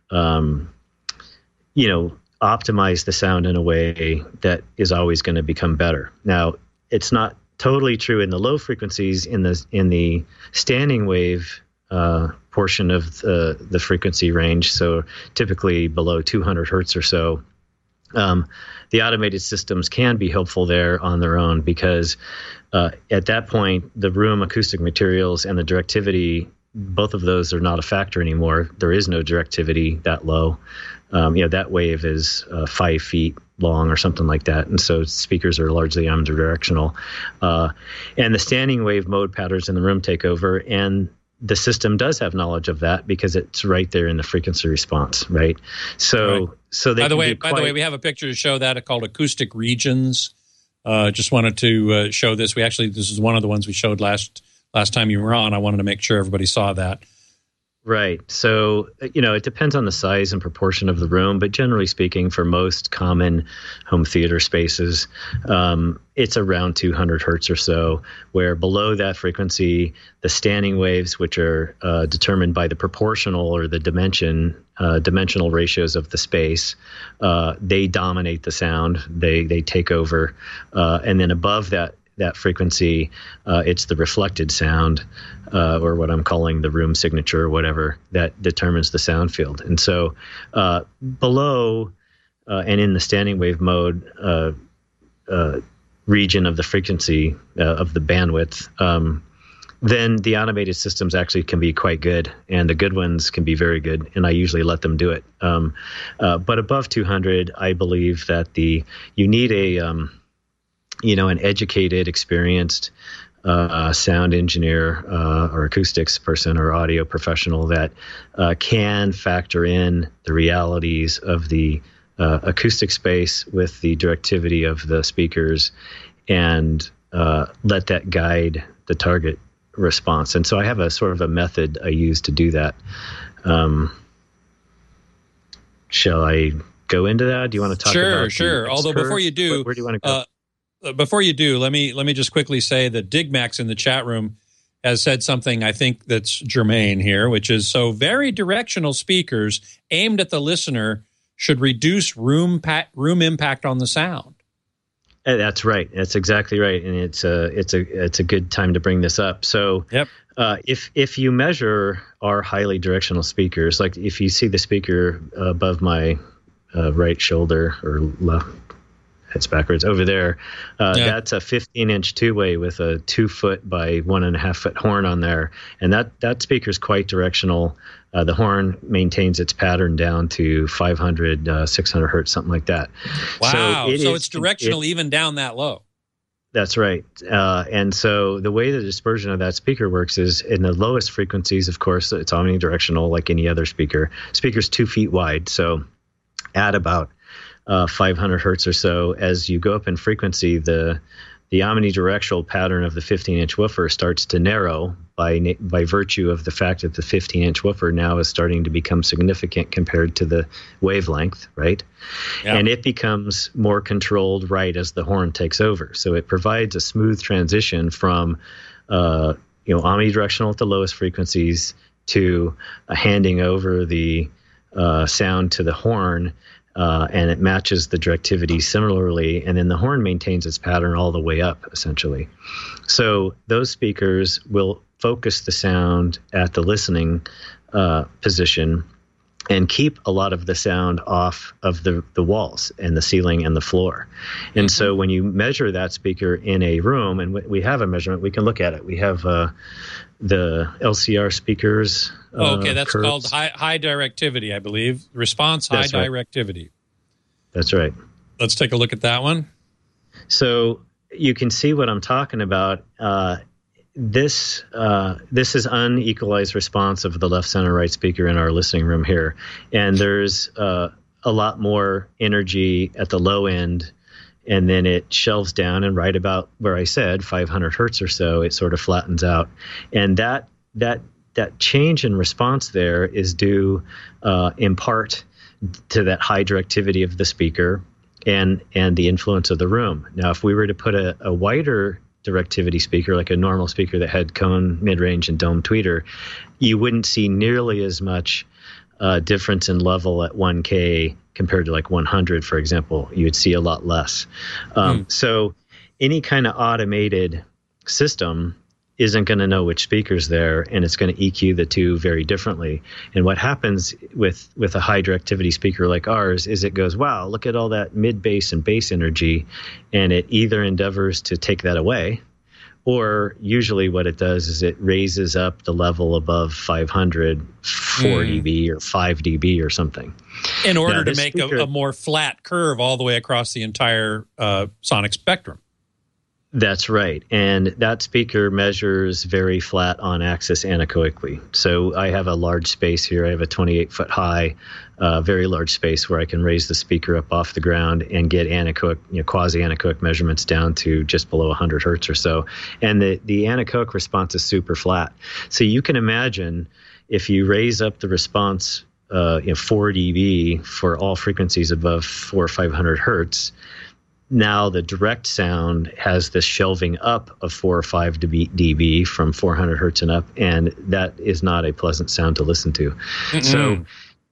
optimize the sound in a way that is always going to become better. Now, it's not totally true in the low frequencies. In the standing wave portion of the frequency range, so typically below 200 hertz or so, the automated systems can be helpful there on their own, because at that point, the room acoustic materials and the directivity, both of those are not a factor anymore. There is no directivity that low. That wave is 5 feet long or something like that. And so speakers are largely omnidirectional. And the standing wave mode patterns in the room take over, and the system does have knowledge of that because it's right there in the frequency response, right? So they by the way, we have a picture to show that, called Acoustic Regions. Just wanted to show this. This is one of the ones we showed last time you were on. I wanted to make sure everybody saw that. Right. So, it depends on the size and proportion of the room, but generally speaking, for most common home theater spaces, it's around 200 hertz or so, where below that frequency, the standing waves, which are determined by the proportional or the dimensional ratios of the space, they dominate the sound. They take over. And then above that frequency, it's the reflected sound, or what I'm calling the room signature or whatever, that determines the sound field. And so below and in the standing wave mode region of the frequency of the bandwidth, then the automated systems actually can be quite good, and the good ones can be very good, and I usually let them do it. But above 200, I believe that you need an educated, experienced sound engineer or acoustics person or audio professional that can factor in the realities of the acoustic space with the directivity of the speakers and let that guide the target response. And so I have a sort of a method I use to do that. Shall I go into that? Do you want to talk about Sure. Although before you do, where do you want to go? Before you do, let me just quickly say that Digmax in the chat room has said something I think that's germane here, which is so very directional speakers aimed at the listener should reduce room impact on the sound. That's right. That's exactly right, and it's a good time to bring this up. So, yep. If you measure our highly directional speakers, like if you see the speaker above my right shoulder or left, it's backwards over there, that's a 15-inch two-way with a 2-foot by 1.5-foot horn on there, and that speaker is quite directional. The horn maintains its pattern down to 500, 600 hertz, something like that. Wow. So it's directional even down that low. That's right. And so the way the dispersion of that speaker works is in the lowest frequencies, of course, it's omnidirectional like any other speaker. Speaker's 2 feet wide. So at about 500 hertz or so, as you go up in frequency, the omnidirectional pattern of the 15-inch woofer starts to narrow by virtue of the fact that the 15-inch woofer now is starting to become significant compared to the wavelength, right? Yeah. And it becomes more controlled right as the horn takes over. So it provides a smooth transition from omnidirectional at the lowest frequencies to handing over the sound to the horn. And it matches the directivity similarly, and then the horn maintains its pattern all the way up, essentially. So those speakers will focus the sound at the listening position and keep a lot of the sound off of the walls and the ceiling and the floor. And so when you measure that speaker in a room, and we have a measurement, we can look at it. We have the LCR speakers. Okay, that's curves. called high directivity, I believe. Response high directivity. That's right. Let's take a look at that one. So you can see what I'm talking about. This is unequalized response of the left, center, right speaker in our listening room here. And there's a lot more energy at the low end, and then it shelves down, and right about where I said 500 hertz or so, it sort of flattens out. And that change in response there is due in part to that high directivity of the speaker and the influence of the room. Now, if we were to put a wider directivity speaker, like a normal speaker that had cone, mid-range, and dome tweeter, you wouldn't see nearly as much difference in level at 1K compared to like 100, for example. You would see a lot less. So any kind of automated system isn't going to know which speaker's there, and it's going to EQ the two very differently. And what happens with a high directivity speaker like ours is it goes, wow, look at all that mid bass and bass energy, and it either endeavors to take that away, or usually what it does is it raises up the level above 500, 4 dB or 5 dB or something. In order to make a more flat curve all the way across the entire sonic spectrum. That's right. And that speaker measures very flat on axis anechoically. So I have a large space here. I have a 28-foot high, very large space where I can raise the speaker up off the ground and get anechoic, quasi-anechoic measurements down to just below 100 hertz or so. And the anechoic response is super flat. So you can imagine if you raise up the response 4 dB for all frequencies above 400 or 500 hertz, now the direct sound has this shelving up of 4 or 5 dB from 400 hertz and up, and that is not a pleasant sound to listen to. So,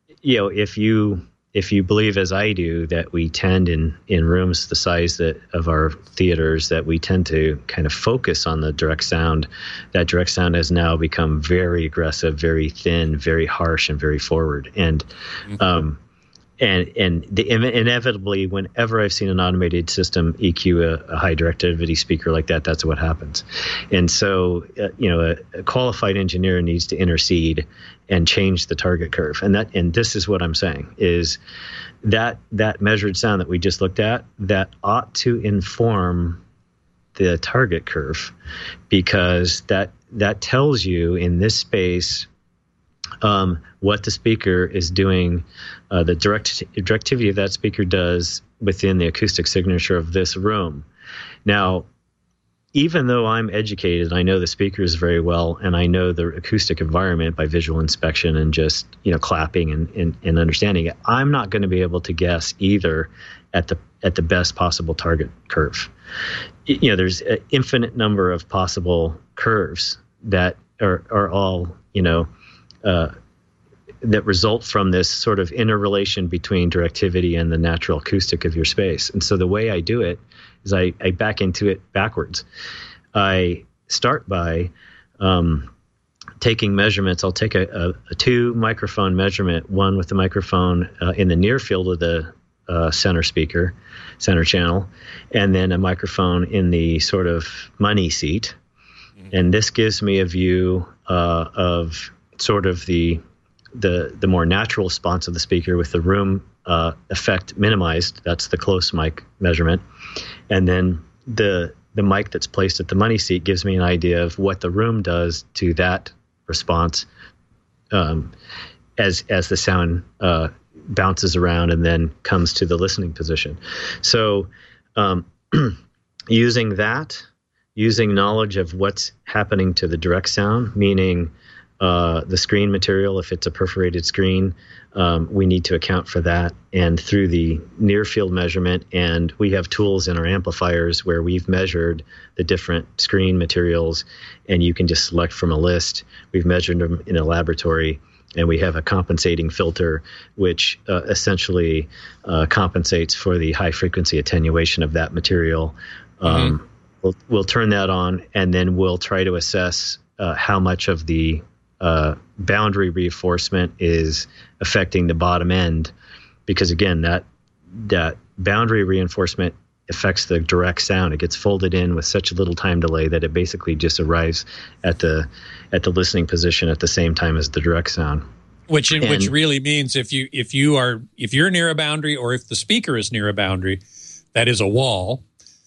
if you believe as I do that we tend in rooms the size of our theaters that we tend to kind of focus on the direct sound, that direct sound has now become very aggressive, very thin, very harsh, and very forward. And inevitably, whenever I've seen an automated system EQ a high directivity speaker like that, that's what happens. And so, a qualified engineer needs to intercede and change the target curve. And this is what I'm saying is that measured sound that we just looked at, that ought to inform the target curve, because that tells you in this space what the speaker is doing, the directivity of that speaker does within the acoustic signature of this room. Now, even though I'm educated, I know the speakers very well, and I know the acoustic environment by visual inspection and just clapping and understanding it, I'm not going to be able to guess either at the best possible target curve. There's an infinite number of possible curves that are all that result from this sort of interrelation between directivity and the natural acoustic of your space. And so the way I do it is I back into it backwards. I start by taking measurements. I'll take a 2 microphone measurement, one with the microphone in the near field of the center channel, and then a microphone in the sort of money seat. And this gives me a view of sort of the more natural response of the speaker with the room effect minimized. That's the close mic measurement. And then the mic that's placed at the money seat gives me an idea of what the room does to that response as the sound bounces around and then comes to the listening position. So using knowledge of what's happening to the direct sound, meaning the screen material, if it's a perforated screen, we need to account for that. And through the near field measurement, and we have tools in our amplifiers where we've measured the different screen materials, and you can just select from a list. We've measured them in a laboratory, and we have a compensating filter, which essentially compensates for the high frequency attenuation of that material. We'll turn that on, and then we'll try to assess how much of the boundary reinforcement is affecting the bottom end, because again, that boundary reinforcement affects the direct sound. It gets folded in with such a little time delay that it basically just arrives at the listening position at the same time as the direct sound. Which really means if you're near a boundary, or if the speaker is near a boundary, that is a wall,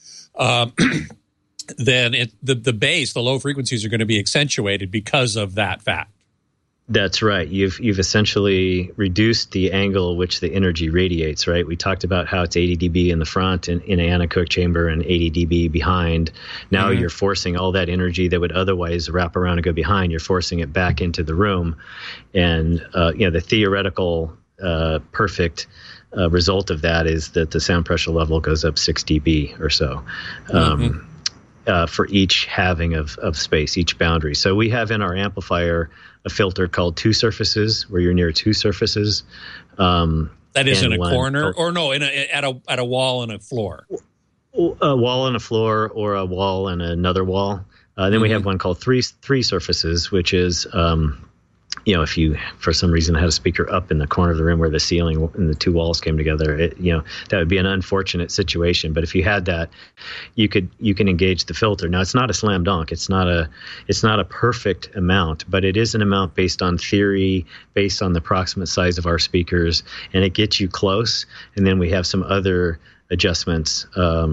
then the bass, the low frequencies are going to be accentuated because of that fact. That's right. You've essentially reduced the angle at which the energy radiates, right? We talked about how it's 80 dB in the front in an anechoic chamber and 80 dB behind. Now you're forcing all that energy that would otherwise wrap around and go behind, you're forcing it back into the room. And the theoretical perfect result of that is that the sound pressure level goes up 6 dB or so. For each halving of space, each boundary. So we have in our amplifier a filter called two surfaces, where you're near two surfaces. That is in a corner, or no, at a wall and a floor. A wall and a floor, or a wall and another wall. Then we have one called three surfaces, which is if you for some reason had a speaker up in the corner of the room where the ceiling and the two walls came together, that would be an unfortunate situation. But if you had that, you can engage the filter. Now, it's not a slam dunk. It's not a perfect amount, but it is an amount based on theory, based on the approximate size of our speakers, and it gets you close. And then we have some other adjustments.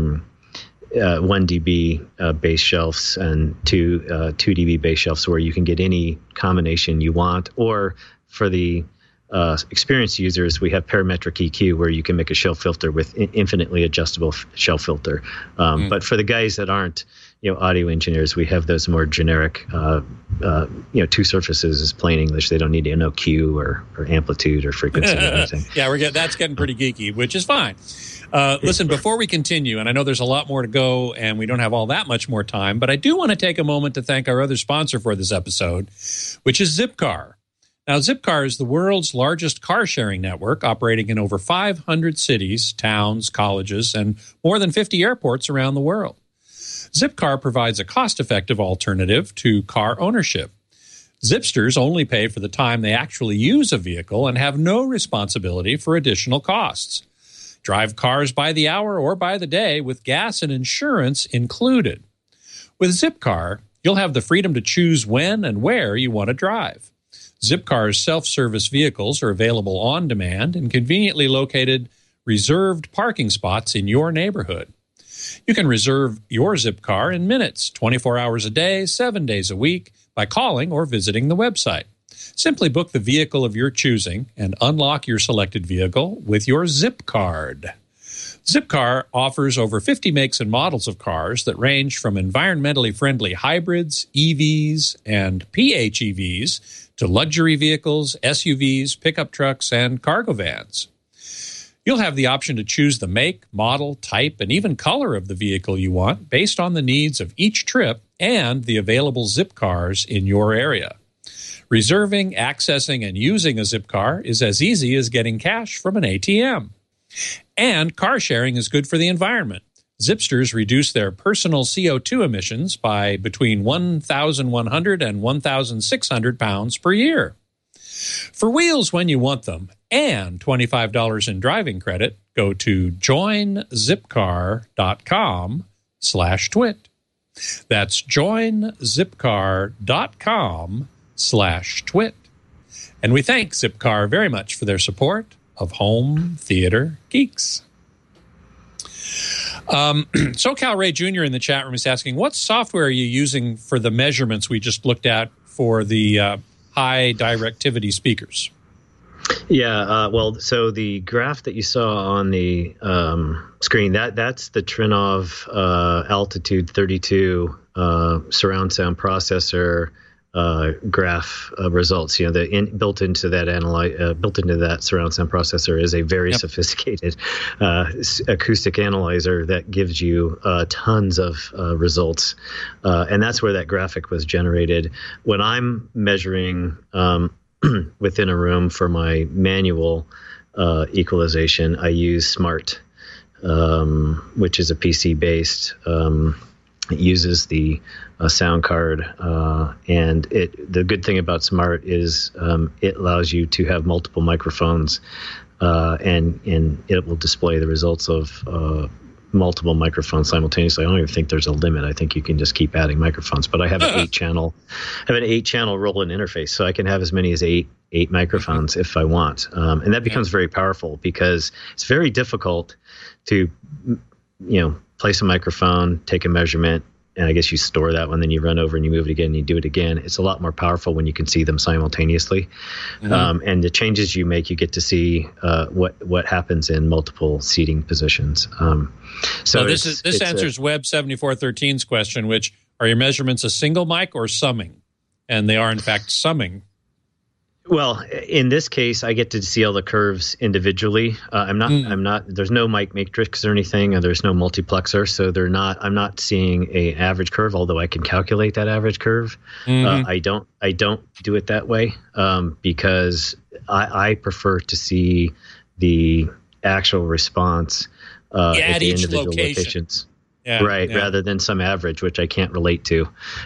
1 dB bass shelves and 2 dB bass shelves, where you can get any combination you want. Or for the experienced users, we have parametric EQ, where you can make a shelf filter with infinitely adjustable shelf filter. But for the guys that aren't audio engineers, we have those more generic two surfaces is plain English. They don't need to know Q or amplitude or frequency or anything. Yeah, that's getting pretty geeky, which is fine. Listen, before we continue, and I know there's a lot more to go and we don't have all that much more time, but I do want to take a moment to thank our other sponsor for this episode, which is Zipcar. Now, Zipcar is the world's largest car-sharing network, operating in over 500 cities, towns, colleges, and more than 50 airports around the world. Zipcar provides a cost-effective alternative to car ownership. Zipsters only pay for the time they actually use a vehicle and have no responsibility for additional costs. Drive cars by the hour or by the day with gas and insurance included. With Zipcar, you'll have the freedom to choose when and where you want to drive. Zipcar's self-service vehicles are available on demand in conveniently located reserved parking spots in your neighborhood. You can reserve your Zipcar in minutes, 24 hours a day, 7 days a week, by calling or visiting the website. Simply book the vehicle of your choosing and unlock your selected vehicle with your Zip Card. Zipcar offers over 50 makes and models of cars that range from environmentally friendly hybrids, EVs, and PHEVs to luxury vehicles, SUVs, pickup trucks, and cargo vans. You'll have the option to choose the make, model, type, and even color of the vehicle you want based on the needs of each trip and the available Zipcars in your area. Reserving, accessing, and using a Zipcar is as easy as getting cash from an ATM. And car sharing is good for the environment. Zipsters reduce their personal CO2 emissions by between 1,100 and 1,600 pounds per year. For wheels when you want them and $25 in driving credit, go to joinzipcar.com/twit. That's joinzipcar.com/twit. And we thank Zipcar very much for their support of Home Theater Geeks. SoCal Ray Jr. in the chat room is asking, what software are you using for the measurements we just looked at for the high directivity speakers? Yeah, so the graph that you saw on the screen, that's the Trinnov Altitude 32 surround sound processor graph results. You know, built into that surround sound processor is a very sophisticated acoustic analyzer that gives you tons of results, and that's where that graphic was generated. When I'm measuring within a room for my manual equalization, I use Smart, which is a PC-based. It uses the sound card, and the good thing about Smart is it allows you to have multiple microphones, and it will display the results of multiple microphones simultaneously. I don't even think there's a limit. I think you can just keep adding microphones. But I have an 8-channel roll-in interface, so I can have as many as eight microphones if I want, and that becomes very powerful because it's very difficult to place a microphone, take a measurement, and I guess you store that one, then you run over and you move it again and you do it again. It's a lot more powerful when you can see them simultaneously. Mm-hmm. And the changes you make, you get to see what happens in multiple seating positions. So this answers Web 7413's question, which are your measurements a single mic or summing? And they are in fact summing. Well, in this case, I get to see all the curves individually. I'm not. There's no mic matrix or anything, and there's no multiplexer, so I'm not seeing a average curve. Although I can calculate that average curve, I don't do it that way because I prefer to see the actual response at the individual locations. Rather than some average, which I can't relate to.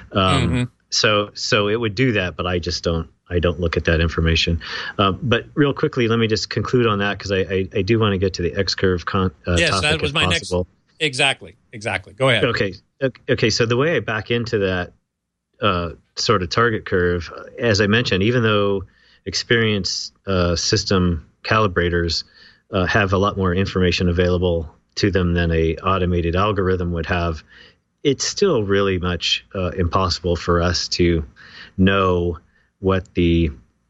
So it would do that, but I just don't. I don't look at that information. But real quickly, let me just conclude on that because I do want to get to the X-curve topic. Yes, that was my possible. Exactly. Go ahead. Okay. So the way I back into that sort of target curve, as I mentioned, even though experienced system calibrators have a lot more information available to them than a automated algorithm would have, it's still really much impossible for us to know what the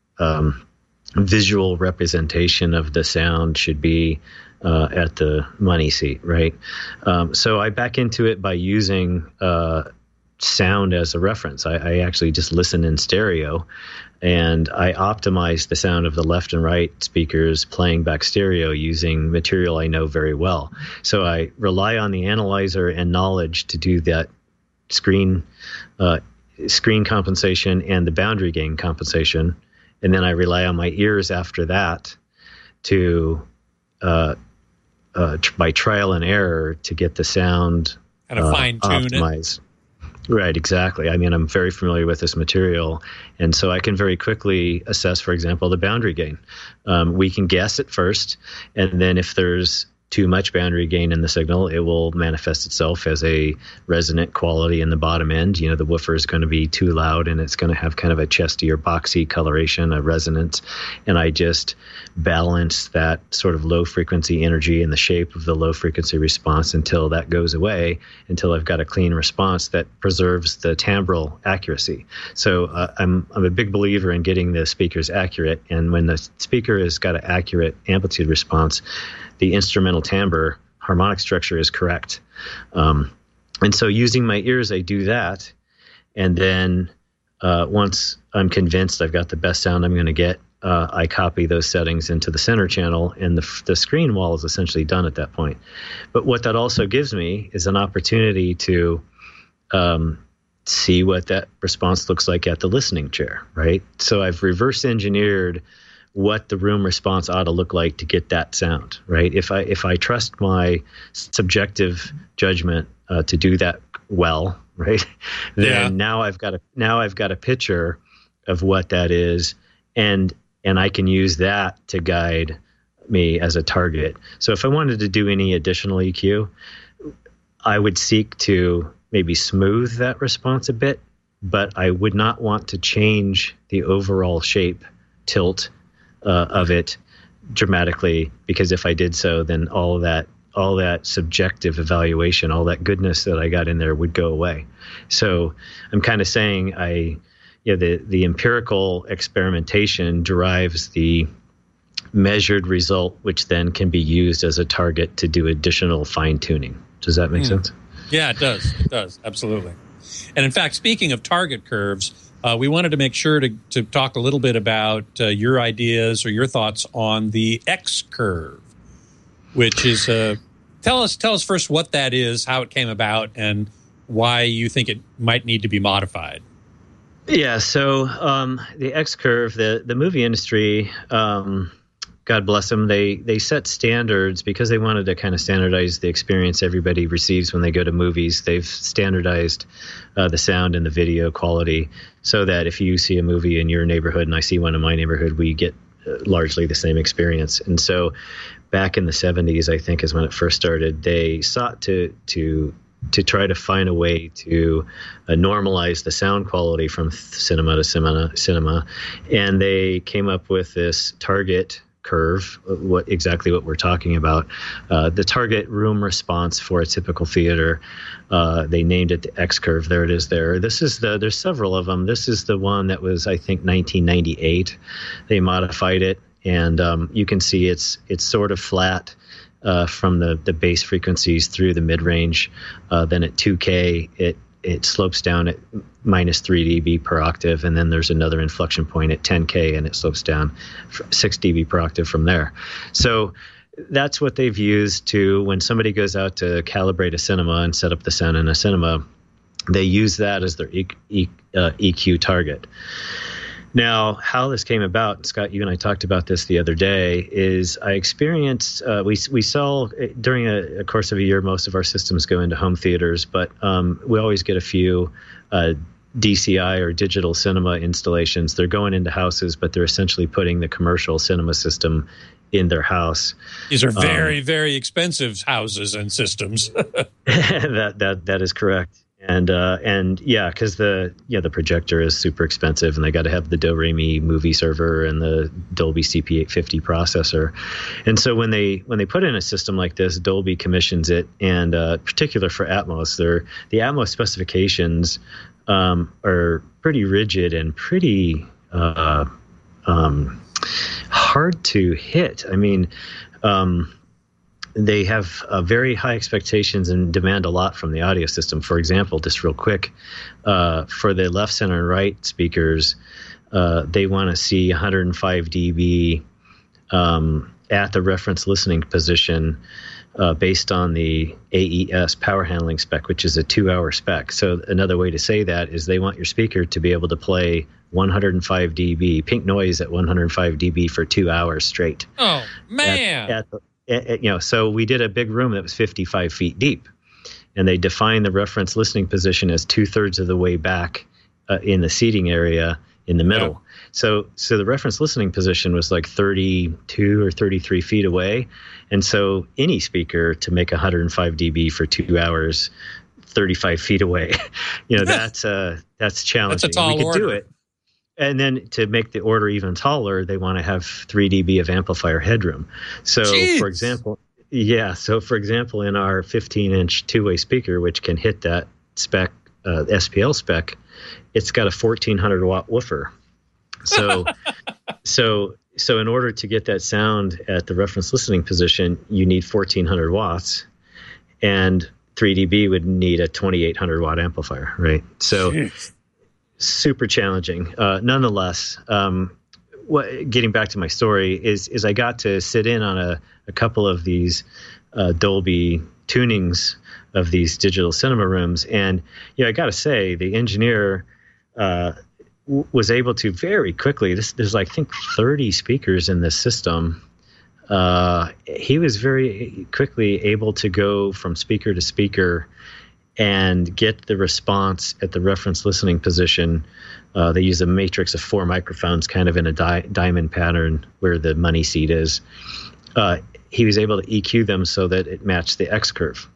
visual representation of the sound should be at the money seat, right? So I back into it by using sound as a reference. I actually just listen in stereo, and I optimize the sound of the left and right speakers playing back stereo using material I know very well. So I rely on the analyzer and knowledge to do that screen compensation and the boundary gain compensation, and then I rely on my ears after that to by trial and error to get the sound kind of fine tune optimized. Right, exactly. I mean, I'm very familiar with this material, and so I can very quickly assess, for example, the boundary gain. We can guess at first, and then if there's too much boundary gain in the signal, it will manifest itself as a resonant quality in the bottom end. You know, the woofer is going to be too loud, and it's going to have kind of a chesty or boxy coloration, a resonance. And I just balance that sort of low frequency energy in the shape of the low frequency response until that goes away, until I've got a clean response that preserves the timbral accuracy. So I'm a big believer in getting the speakers accurate. And when the speaker has got an accurate amplitude response, the instrumental timbre harmonic structure is correct. And so using my ears, I do that. And then once I'm convinced I've got the best sound I'm going to get, I copy those settings into the center channel, and the screen wall is essentially done at that point. But what that also gives me is an opportunity to see what that response looks like at the listening chair, right? So I've reverse engineered what the room response ought to look like to get that sound, right? If I trust my subjective judgment to do that well, right? Then now I've got a picture of what that is, and I can use that to guide me as a target. So if I wanted to do any additional EQ, I would seek to maybe smooth that response a bit, but I would not want to change the overall shape, tilt of it dramatically, because if I did so, then all that subjective evaluation, all that goodness that I got in there would go away. So I'm kind of saying the empirical experimentation derives the measured result, which then can be used as a target to do additional fine tuning. Does that make sense? Yeah, it does. It does. Absolutely. And in fact, speaking of target curves, we wanted to make sure to talk a little bit about your ideas or your thoughts on the X curve, which is tell us first what that is, how it came about, and why you think it might need to be modified. Yeah, so the X curve, the movie industry, God bless them, they set standards because they wanted to kind of standardize the experience everybody receives when they go to movies. They've standardized the sound and the video quality so that if you see a movie in your neighborhood and I see one in my neighborhood, we get largely the same experience. And so back in the 70s, I think is when it first started, they sought to try to find a way to normalize the sound quality from cinema to cinema. And they came up with this target curve, exactly what we're talking about, the target room response for a typical theater. They named it the X curve. There it is there. There's several of them. This is the one that was, I think, 1998. They modified it, and you can see it's sort of flat from the bass frequencies through the mid-range. Then at 2K, it slopes down at minus 3 dB per octave, and then there's another inflection point at 10K, and it slopes down 6 dB per octave from there. So that's what they've used to, when somebody goes out to calibrate a cinema and set up the sound in a cinema, they use that as their EQ target. Now, how this came about, Scott, you and I talked about this the other day, is I experienced, we sell, during a course of a year, most of our systems go into home theaters, but we always get a few DCI or digital cinema installations. They're going into houses, but they're essentially putting the commercial cinema system in their house. These are very, very expensive houses and systems. That is correct. And yeah, because the projector is super expensive, and they got to have the Do-Re-Mi movie server and the Dolby CP850 processor. And so when they put in a system like this, Dolby commissions it, and particular for Atmos, the Atmos specifications are pretty rigid and pretty hard to hit. I mean, they have very high expectations and demand a lot from the audio system. For example, just real quick, for the left, center, and right speakers, they want to see 105 dB at the reference listening position based on the AES power handling spec, which is a 2-hour spec. So another way to say that is they want your speaker to be able to play 105 dB, pink noise at 105 dB for 2 hours straight. Oh, man. So we did a big room that was 55 feet deep. and they define the reference listening position as 2/3 of the way back in the seating area in the middle. Yeah. So the reference listening position was like 32 or 33 feet away. And so any speaker to make 105 dB for 2 hours, 35 feet away, that's challenging. That's a tall we could order. do it. And then to make the order even taller, they want to have 3 dB of amplifier headroom. So for example, in our 15-inch two-way speaker, which can hit that spec, SPL spec, it's got a 1400 watt woofer. So in order to get that sound at the reference listening position, you need 1400 watts, and 3 dB would need a 2800 watt amplifier, right? So super challenging. Nonetheless, getting back to my story is I got to sit in on a couple of these Dolby tunings of these digital cinema rooms, and I got to say the engineer was able to very quickly. There's like, I think 30 speakers in this system. He was very quickly able to go from speaker to speaker and get the response at the reference listening position. They use a matrix of 4 microphones, kind of in a diamond pattern where the money seat is. He was able to EQ them so that it matched the X curve.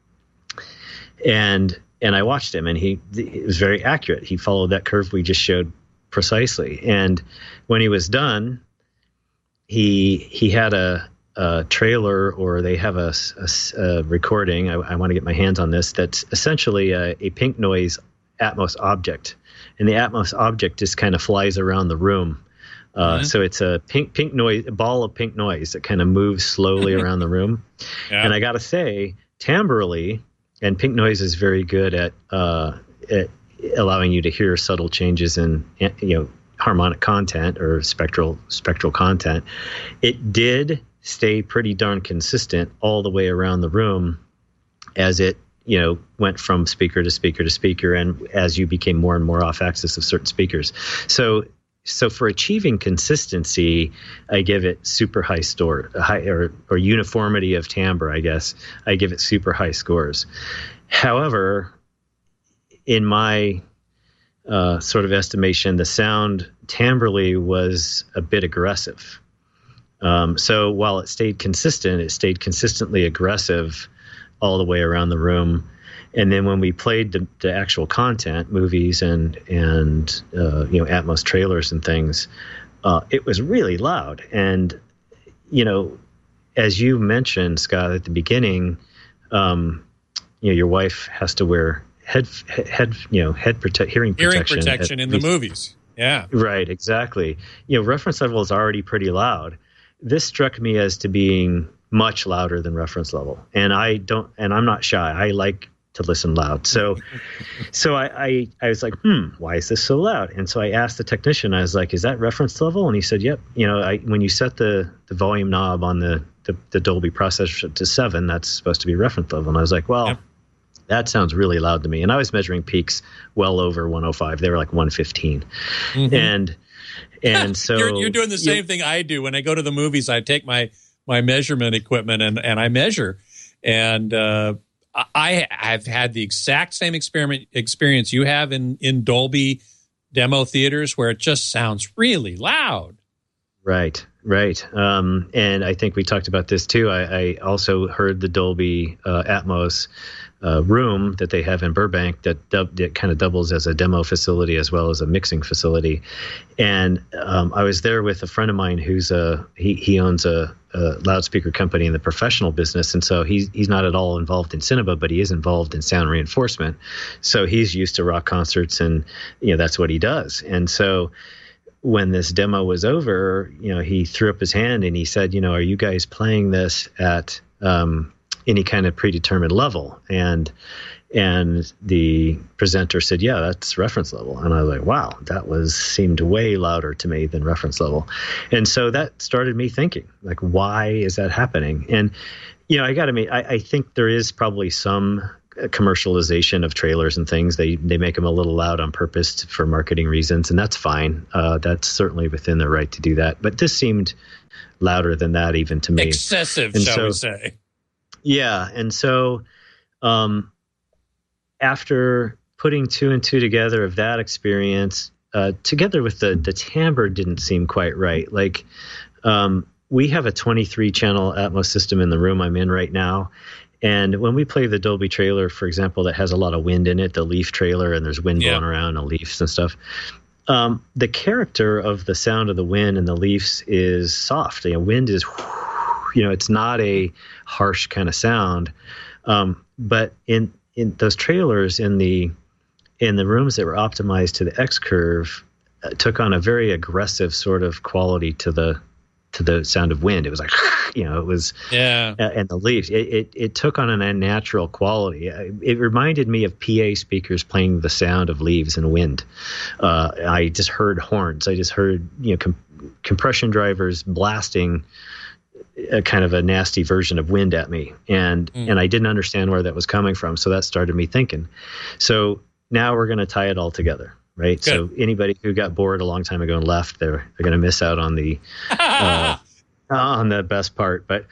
And I watched him, and it was very accurate. He followed that curve we just showed precisely. And when he was done, he had a trailer, or they have a recording. I want to get my hands on this. That's essentially a pink noise Atmos object, and the Atmos object just kind of flies around the room. So it's a pink noise, a ball of pink noise that kind of moves slowly around the room. Yeah. And I got to say, timbrally, and pink noise is very good at allowing you to hear subtle changes in harmonic content or spectral content. It did stay pretty darn consistent all the way around the room as it went from speaker to speaker to speaker, and as you became more and more off axis of certain speakers. So for achieving consistency, I give it super high or uniformity of timbre, I guess. I give it super high scores. However, in my sort of estimation, the sound timbrally was a bit aggressive. So while it stayed consistently aggressive all the way around the room. And then when we played the actual content, movies and Atmos trailers and things, it was really loud. And as you mentioned, Scott, at the beginning, your wife has to wear hearing protection in the movies. Yeah, right, exactly. Reference level is already pretty loud. This struck me as to being much louder than reference level, and I'm not shy. I like to listen loud. So I was like, why is this so loud? And so I asked the technician, I was like, is that reference level? And he said, yep. When you set the volume knob on the Dolby processor to 7, that's supposed to be reference level. And I was like, well, yep. That sounds really loud to me. And I was measuring peaks well over 105. They were like 115. Mm-hmm. And so you're doing the same thing I do. When I go to the movies, I take my measurement equipment and I measure. And I've had the exact same experience you have in Dolby demo theaters, where it just sounds really loud. Right. And I think we talked about this too. I also heard the Dolby Atmos room that they have in Burbank that kind of doubles as a demo facility as well as a mixing facility. And I was there with a friend of mine who's he owns a loudspeaker company in the professional business, and so he's not at all involved in cinema, but he is involved in sound reinforcement. So he's used to rock concerts, and that's what he does. And so when this demo was over, he threw up his hand and he said, are you guys playing this at any kind of predetermined level? And the presenter said, yeah, that's reference level. And I was like, wow, seemed way louder to me than reference level. And so that started me thinking, like, why is that happening? And, I got to admit, I think there is probably some commercialization of trailers and things. They make them a little loud on purpose for marketing reasons, and that's fine. That's certainly within their right to do that. But this seemed louder than that even to me. Excessive, and shall we say. Yeah. And so after putting two and two together of that experience, together with the timbre didn't seem quite right. Like, we have a 23-channel Atmos system in the room I'm in right now. And when we play the Dolby trailer, for example, that has a lot of wind in it, the Leaf trailer, and there's wind blowing around and leaves and stuff, the character of the sound of the wind and the leaves is soft. Wind is, it's not a harsh kind of sound. But in those trailers, in the rooms that were optimized to the X curve, took on a very aggressive sort of quality to the sound of wind. It was like, it was, and the leaves, it took on an unnatural quality. It reminded me of PA speakers playing the sound of leaves and wind. I just heard horns. I just heard, compression drivers blasting a kind of a nasty version of wind at me. And I didn't understand where that was coming from. So that started me thinking. So now we're going to tie it all together. Right. Good. So anybody who got bored a long time ago and left, they're going to miss out on the best part. But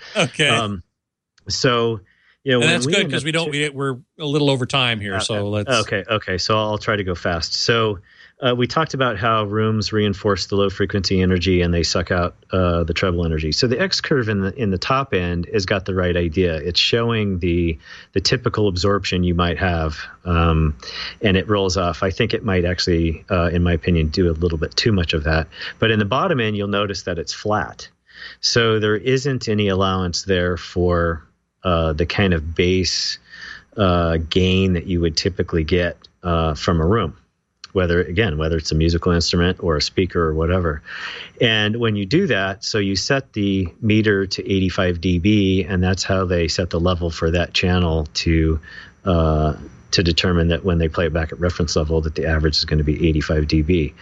so and that's good because we're a little over time here. So let's okay. So I'll try to go fast. So we talked about how rooms reinforce the low frequency energy and they suck out the treble energy. So the X curve in the top end has got the right idea. It's showing the typical absorption you might have, and it rolls off. I think it might actually, in my opinion, do a little bit too much of that. But in the bottom end, you'll notice that it's flat. So there isn't any allowance there for the kind of bass gain that you would typically get from a room. Whether it's a musical instrument or a speaker or whatever. And when you do that, so you set the meter to 85 dB, and that's how they set the level for that channel to determine that when they play it back at reference level, that the average is going to be 85 dB.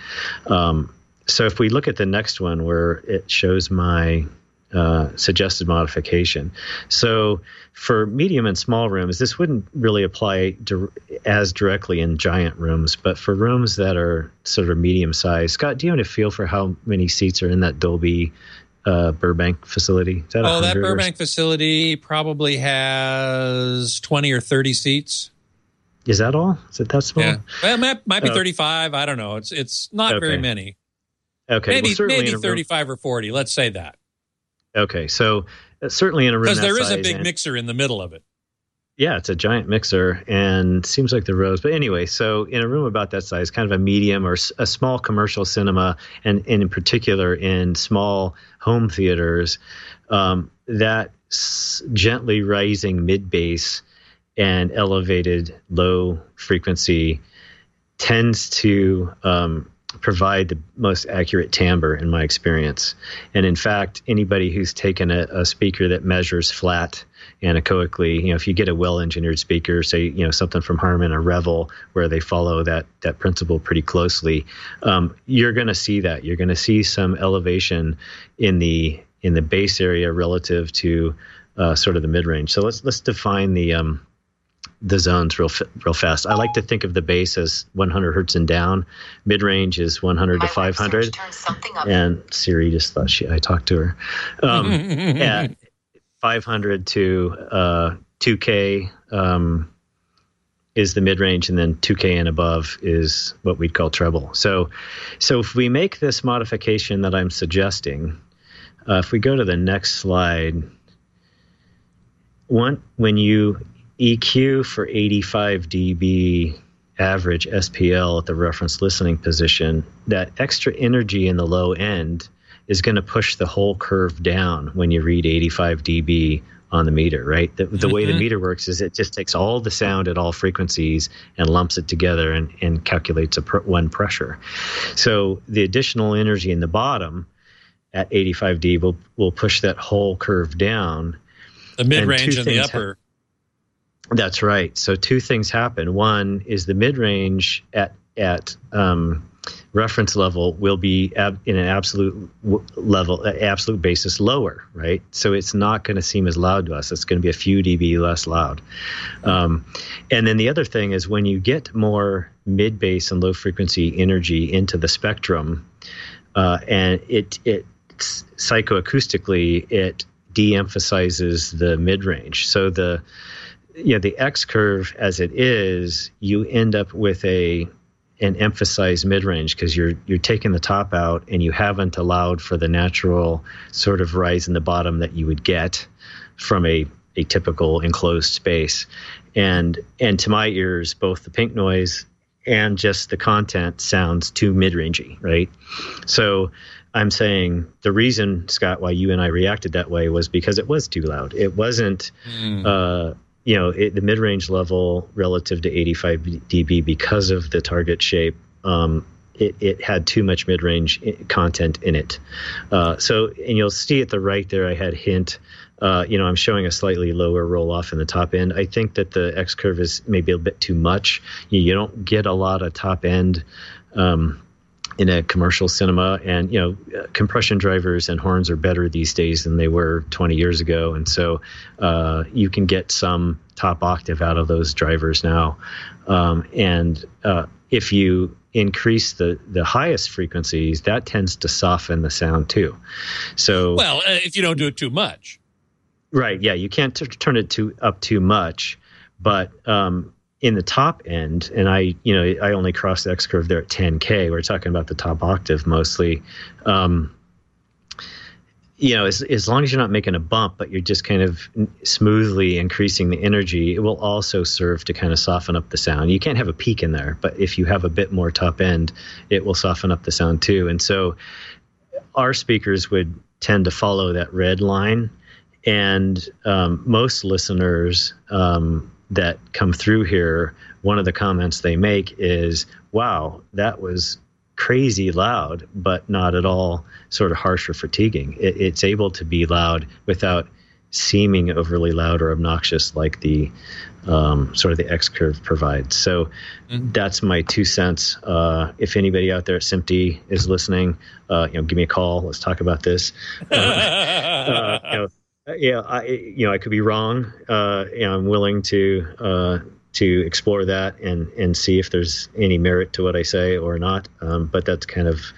So if we look at the next one where it shows my suggested modification. So for medium and small rooms, this wouldn't really apply as directly in giant rooms, but for rooms that are sort of medium size. Scott, do you have a feel for how many seats are in that Dolby Burbank facility? Is that that Burbank facility probably has 20 or 30 seats. Is that all? Is it that small? Yeah. Well, it might be 35. I don't know. It's not very many. Okay. Maybe 35 or 40. Let's say that. Okay, so certainly in a room because there is a big mixer in the middle of it. Yeah, it's a giant mixer, and seems like the rows. But anyway, so in a room about that size, kind of a medium or a small commercial cinema, and in particular in small home theaters, that gently rising mid bass and elevated low frequency tends to provide the most accurate timbre in my experience. And in fact, anybody who's taken a speaker that measures flat anechoically, if you get a well-engineered speaker, say, something from Harman or Revel, where they follow that principle pretty closely, you're going to see that. You're going to see some elevation in the bass area relative to sort of the mid-range. So let's define the zones real fast. I like to think of the bass as 100 hertz and down. Mid-range is 100 to 500. And Siri just thought I talked to her. At 500 to 2K is the mid-range, and then 2K and above is what we'd call treble. So if we make this modification that I'm suggesting, if we go to the next slide, when you EQ for 85 dB average SPL at the reference listening position, that extra energy in the low end is going to push the whole curve down when you read 85 dB on the meter, right? The way the meter works is it just takes all the sound at all frequencies and lumps it together and calculates one pressure. So the additional energy in the bottom at 85 dB will push that whole curve down. The mid-range and the upper. That's right. So two things happen. One is the mid-range at reference level will be in an absolute basis lower, right? So it's not going to seem as loud to us. It's going to be a few dB less loud. And then the other thing is when you get more mid-bass and low-frequency energy into the spectrum, and it psychoacoustically, it de-emphasizes the mid-range. So the X curve as it is, you end up with an emphasized mid-range because you're taking the top out and you haven't allowed for the natural sort of rise in the bottom that you would get from a typical enclosed space. And to my ears, both the pink noise and just the content sounds too mid-rangey, right? So I'm saying the reason, Scott, why you and I reacted that way was because it was too loud. It wasn't, the mid-range level relative to 85 dB because of the target shape. It had too much mid-range content in it. And you'll see at the right there, I had hint. I'm showing a slightly lower roll-off in the top end. I think that the X curve is maybe a bit too much. You don't get a lot of top end in a commercial cinema, and compression drivers and horns are better these days than they were 20 years ago, and so you can get some top octave out of those drivers now. If you increase the highest frequencies, that tends to soften the sound too. So if you don't do it too much. Right, yeah, you can't turn it up too much, but in the top end, and I only crossed the X curve there at 10K. We're talking about the top octave mostly. As long as you're not making a bump, but you're just kind of smoothly increasing the energy, it will also serve to kind of soften up the sound. You can't have a peak in there, but if you have a bit more top end, it will soften up the sound too. And so our speakers would tend to follow that red line. And most listeners that come through here, one of the comments they make is, wow, that was crazy loud, but not at all sort of harsh or fatiguing. It's able to be loud without seeming overly loud or obnoxious like the sort of the X curve provides. So that's my 2 cents. If anybody out there at SMPTE is listening, give me a call. Let's talk about this. I could be wrong. I'm willing to explore that and see if there's any merit to what I say or not. But that's kind of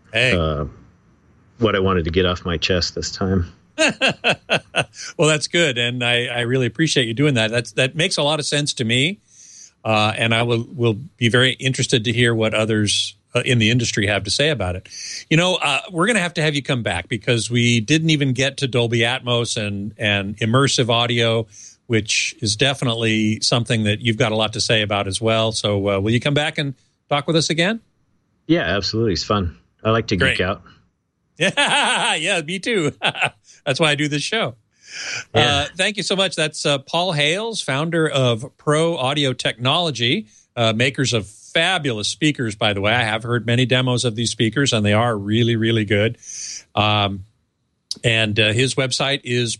what I wanted to get off my chest this time. Well, that's good, and I really appreciate you doing that. That makes a lot of sense to me, and I will be very interested to hear what others in the industry have to say about it. We're going to have you come back because we didn't even get to Dolby Atmos and immersive audio, which is definitely something that you've got a lot to say about as well. So will you come back and talk with us again? Yeah, absolutely. It's fun. I like to geek out. Yeah, me too. That's why I do this show. Yeah. Thank you so much. That's Paul Hales, founder of Pro Audio Technology, makers of fabulous speakers, by the way. I have heard many demos of these speakers, and they are really, really good. And his website is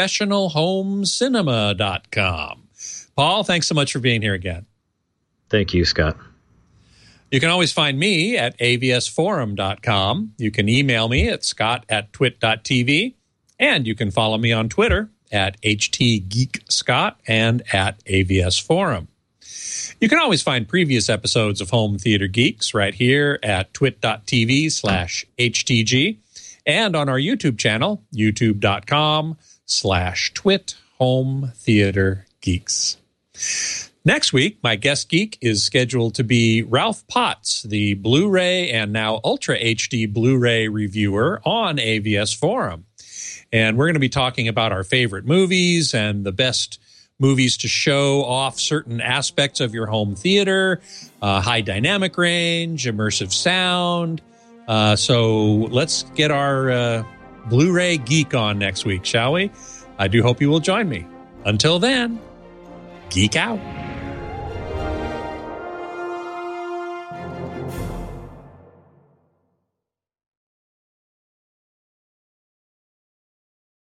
professionalhomecinema.com. Paul, thanks so much for being here again. Thank you, Scott. You can always find me at avsforum.com. You can email me at scott@twit.tv. And you can follow me on Twitter at htgeekscott and at avsforum. You can always find previous episodes of Home Theater Geeks right here at twit.tv/htg and on our YouTube channel, youtube.com/twit Home Theater Geeks. Next week, my guest geek is scheduled to be Ralph Potts, the Blu-ray and now Ultra HD Blu-ray reviewer on AVS Forum. And we're going to be talking about our favorite movies and the best movies to show off certain aspects of your home theater, high dynamic range, immersive sound. So let's get our Blu-ray geek on next week, shall we? I do hope you will join me. Until then, geek out.